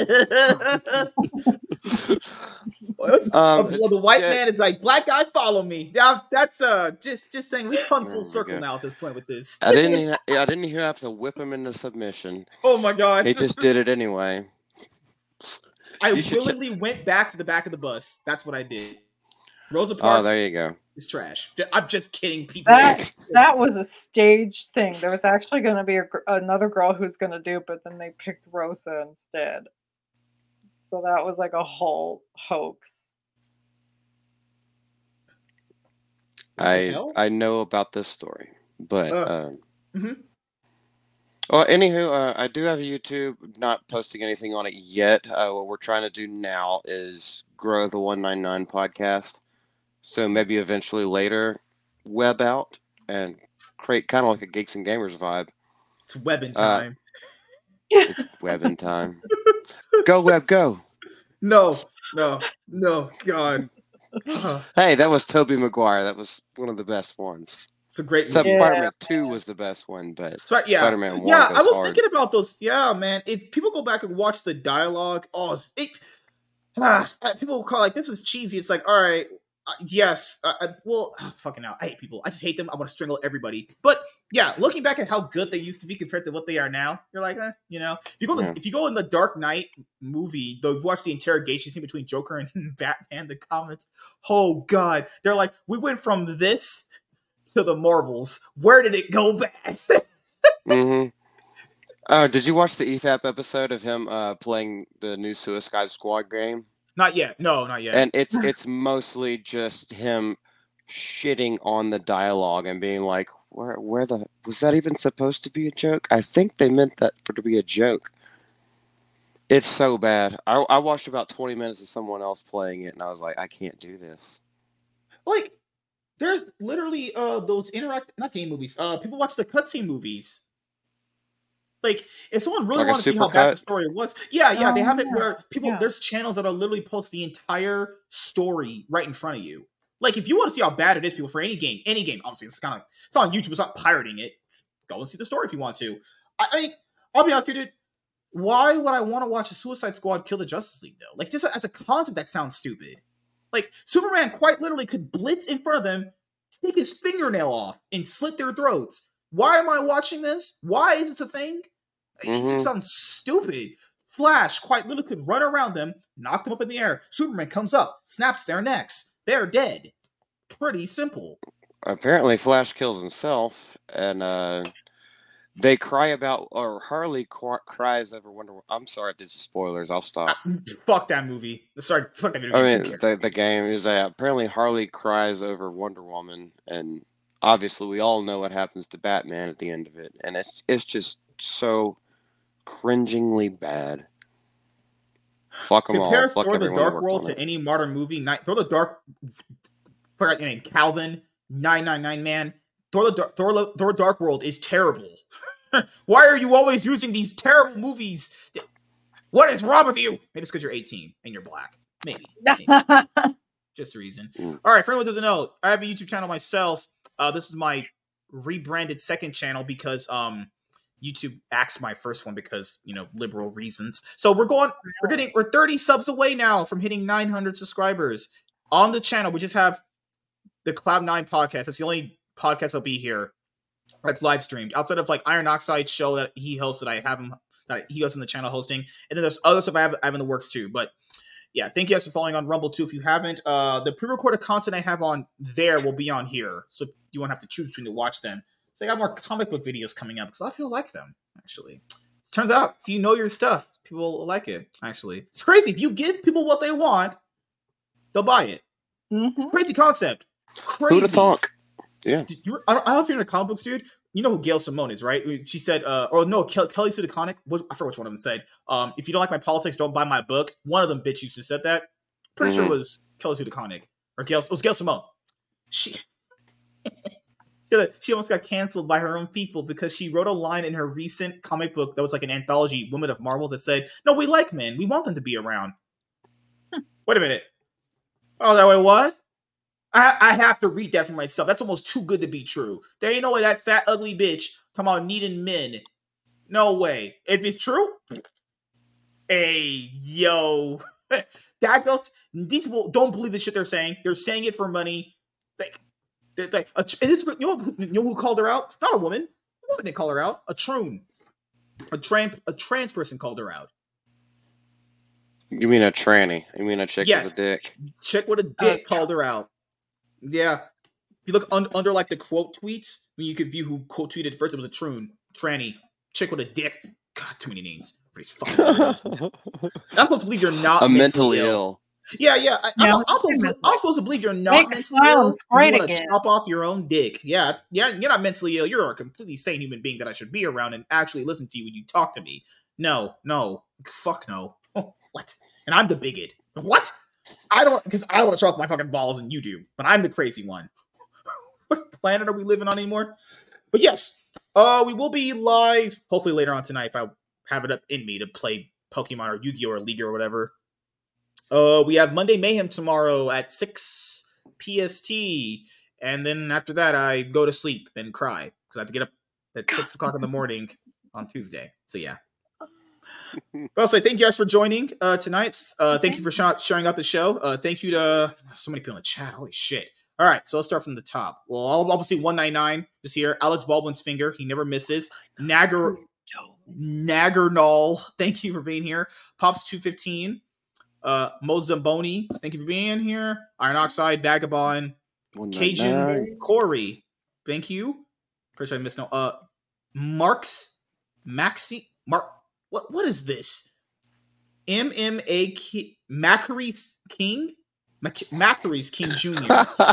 Well, Um, the it's white yeah. man is like, black guy, follow me. Now that's uh just just saying we come Oh full my circle God. now at this point with this. I didn't. e- I didn't even have to whip him into submission. Oh my god. He just did it anyway. I You should. Ch- willingly went back to the back of the bus. That's what I did. Rosa oh, Parks there you go. is trash. Ju- I'm just kidding, people. That that was a staged thing. There was actually going to be a, gr- another girl who's going to do it, but then they picked Rosa instead. So that was like a whole hoax. What the I hell? I know about this story, but Uh, um. mhm. Well, anywho, uh, I do have a YouTube. Not posting anything on it yet. Uh, what we're trying to do now is grow the one ninety-nine podcast. So maybe eventually later, web out and create kind of like a Geeks and Gamers vibe. It's webbing Uh, time. It's webbing time. Go web, go. No, no, no, God. Hey, that was Tobey Maguire. That was one of the best ones. It's a great Except movie. Yeah. Spider-Man two was the best one, but So, yeah, Spider-Man one yeah. goes I was hard. thinking about those. Yeah, man. If people go back and watch the dialogue, oh, it's- it, ah, people will call like this is cheesy. It's like, all right, uh, yes, uh, I, well, ah, fucking hell, I hate people. I just hate them. I want to strangle everybody. But yeah, looking back at how good they used to be compared to what they are now, you're like, eh, you know, if you go, Yeah. the, if you go in the Dark Knight movie, though, you've watched the interrogation scene between Joker and Batman, the comments, oh god, they're like, we went from this to the Marvels. Where did it go back? Mm-hmm. Oh, did you watch the E F A P episode of him uh, playing the new Suicide Squad game? Not yet. No, not yet. And it's it's mostly just him shitting on the dialogue and being like, "Where where the was that even supposed to be a joke? I think they meant that for to be a joke." It's so bad. I I watched about twenty minutes of someone else playing it, and I was like, I can't do this. Like, there's literally uh those interact not game movies. Uh, people watch the cutscene movies. Like, if someone really Like a wants to see how bad the supercut? story was, yeah, yeah, they Oh, have it yeah, where people yeah. there's channels that'll literally post the entire story right in front of you. Like, if you want to see how bad it is, people for any game, any game, obviously it's kind of it's on YouTube. It's not pirating it. Go and see the story if you want to. I, I mean, I'll be honest with you, dude. Why would I want to watch a Suicide Squad kill the Justice League though? Like, just as a concept, that sounds stupid. Like, Superman quite literally could blitz in front of them, take his fingernail off, and slit their throats. Why am I watching this? Why is this a thing? It Mhm. just sounds stupid. Flash quite literally could run around them, knock them up in the air. Superman comes up, snaps their necks. They're dead. Pretty simple. Apparently, Flash kills himself, and uh, they cry about or Harley qu- cries over Wonder Woman. I'm sorry if this is spoilers. I'll stop. Fuck that movie. Sorry, fuck that video I game. Who mean, cares? the the game is that apparently Harley cries over Wonder Woman, and obviously we all know what happens to Batman at the end of it, and it's it's just so cringingly bad. Fuck them all. Compare Fuck Thor: The everyone who Dark worked World on to it. any modern movie. Night Thor: The Dark. Forgot your name. Calvin nine nine nine man. Thor: The Dark, Thor, Thor: Dark World is terrible. Why are you always using these terrible movies? What is wrong with you? Maybe it's because you're eighteen and you're black. Maybe. Maybe. Just a reason. Mm. All right, for anyone who doesn't know, I have a YouTube channel myself. Uh, this is my rebranded second channel because um YouTube axed my first one because, you know, liberal reasons. So we're going, we're getting, we're thirty subs away now from hitting nine hundred subscribers on the channel. We just have the Cloud Nine podcast. That's the only podcast that'll be here that's live streamed outside of like Iron Oxide show that he hosts that I have him that he goes on the channel hosting, and then there's other stuff I have, I have in the works too. But yeah, thank you guys for following on Rumble too. If you haven't, uh, the pre-recorded content I have on there will be on here, so you won't have to choose between to watch them. So I got more comic book videos coming up because I feel like them actually. It turns out if you know your stuff, people will like it. Actually, it's crazy. If you give people what they want, they'll buy it. Mhm. It's a crazy concept. Crazy. Who'd have thunk? Yeah. Did you, I, don't, I don't know if you're into comic books, dude. You know who Gail Simone is, right? She said, uh, or no, Kel- Kelly Sue DeConnick. What, I forget which one of them said. Um, if you don't like my politics, don't buy my book. One of them bitch used to said that. Pretty Mhm. sure it was Kelly Sue DeConnick. or Gail, it was Gail Simone. She, she almost got canceled by her own people because she wrote a line in her recent comic book that was like an anthology, Women of Marvel, that said, "No, we like men. We want them to be around." Hmm. Wait a minute. Oh, that way what? I, I have to read that for myself. That's almost too good to be true. There ain't no way that fat, ugly bitch talking about needing men. No way. If it's true, hey, yo. That goes, these people don't believe the shit they're saying. They're saying it for money. Like, they're, like a, you, know, you know who called her out? Not a woman. A woman didn't call her out. A troon. A, tran- a trans person called her out. You mean a tranny? You mean a chick yes. with a dick? Chick with a dick uh, called her out. Yeah. If you look un- under like the quote tweets, when you could view who quote tweeted first, it was a troon, tranny, chick with a dick. God, too many names for these fucking I'm supposed to believe you're not a mentally, mentally Ill. Ill. Yeah, yeah. I, yeah I'm, I'm, supposed to, I'm supposed to believe you're not Make mentally ill. Great you want to again. chop off your own dick. Yeah, it's, yeah. You're not mentally ill. You're a completely sane human being that I should be around and actually listen to you when you talk to me. No, no, fuck no. Oh, what? And I'm the bigot. What? I don't, because I don't want to chop off my fucking balls and you do, but I'm the crazy one. What planet are we living on anymore? But yes, uh, we will be live hopefully later on tonight if I have it up in me to play Pokemon or Yu-Gi-Oh! Or League or whatever. Uh, we have Monday Mayhem tomorrow at six P S T, and then after that I go to sleep and cry because I have to get up at six o'clock in the morning on Tuesday. So yeah. Well, so thank you guys for joining uh, tonight. Uh, thank you for sh- sharing out the show. Uh, thank you to so many people in the chat. Holy shit. All right, so let's start from the top. Well, obviously one ninety-nine is here. Alex Baldwin's finger. He never misses. Nagger, Naggernall, thank you for being here. Pops two fifteen. Uh, Mozamboni, thank you for being here. Iron Oxide, Vagabond. Cajun Corey, thank you. Pretty sure I missed no. Uh, Marks, Maxi, Mark. What what is this? M M A K Macary's King? Mac- Macary's King Junior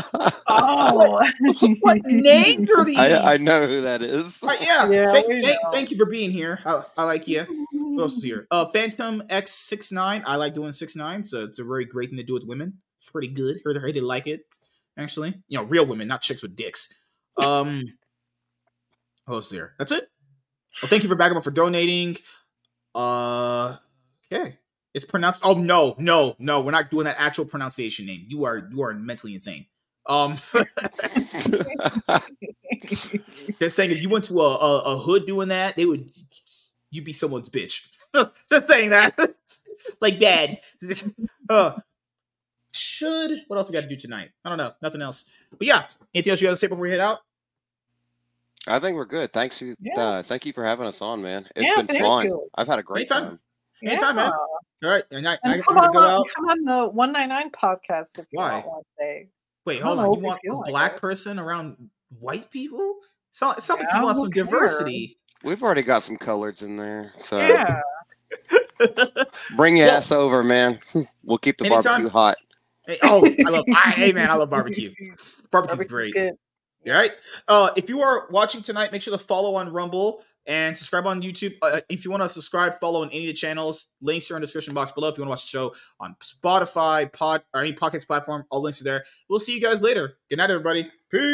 Oh, what, what names are these? I, I know who that is. Uh, yeah, yeah thank, thank, thank you for being here. I, I like you. What else is here? Uh, Phantom X sixty-nine. I like doing six nine, so it's a very great thing to do with women. It's pretty good. Heard, heard they like it, actually. You know, real women, not chicks with dicks. Um, what else is here? That's it. Well, thank you for Vagabond for donating. Uh, okay. It's pronounced. Oh no, no, no! We're not doing that actual pronunciation name. You are you are mentally insane. Um, just saying, if you went to a, a, a hood doing that, they would you'd be someone's bitch. Just, just saying that, like dad. Uh, should what else we got to do tonight? I don't know. Nothing else. But yeah, anything else you got to say before we head out? I think we're good. Thanks you. Yeah. Uh, thank you for having us on, man. It's Yeah, been thank fun. you. I've had a great Anytime. time. Anytime, yeah. man. All right, and I, And I, come, I'm on, gonna go out. come on the one ninety-nine podcast if you Why? want one day. Wait, I hold don't on. know You if you want feel a like black it. person around white people? So it sounds like Yeah, you want who some cares? diversity. We've already got some coloreds in there, so Yeah. bring your Well, ass over, man. We'll keep the anytime. barbecue hot. Hey, oh, I love. I, hey, man, I love barbecue. Barbecue's Barbecue's great. good. All right. Uh, if you are watching tonight, make sure to follow on Rumble and subscribe on YouTube. Uh, if you want to subscribe, follow on any of the channels. Links are in the description box below. If you want to watch the show on Spotify, Pod, or any podcast platform, all links are there. We'll see you guys later. Good night, everybody. Peace.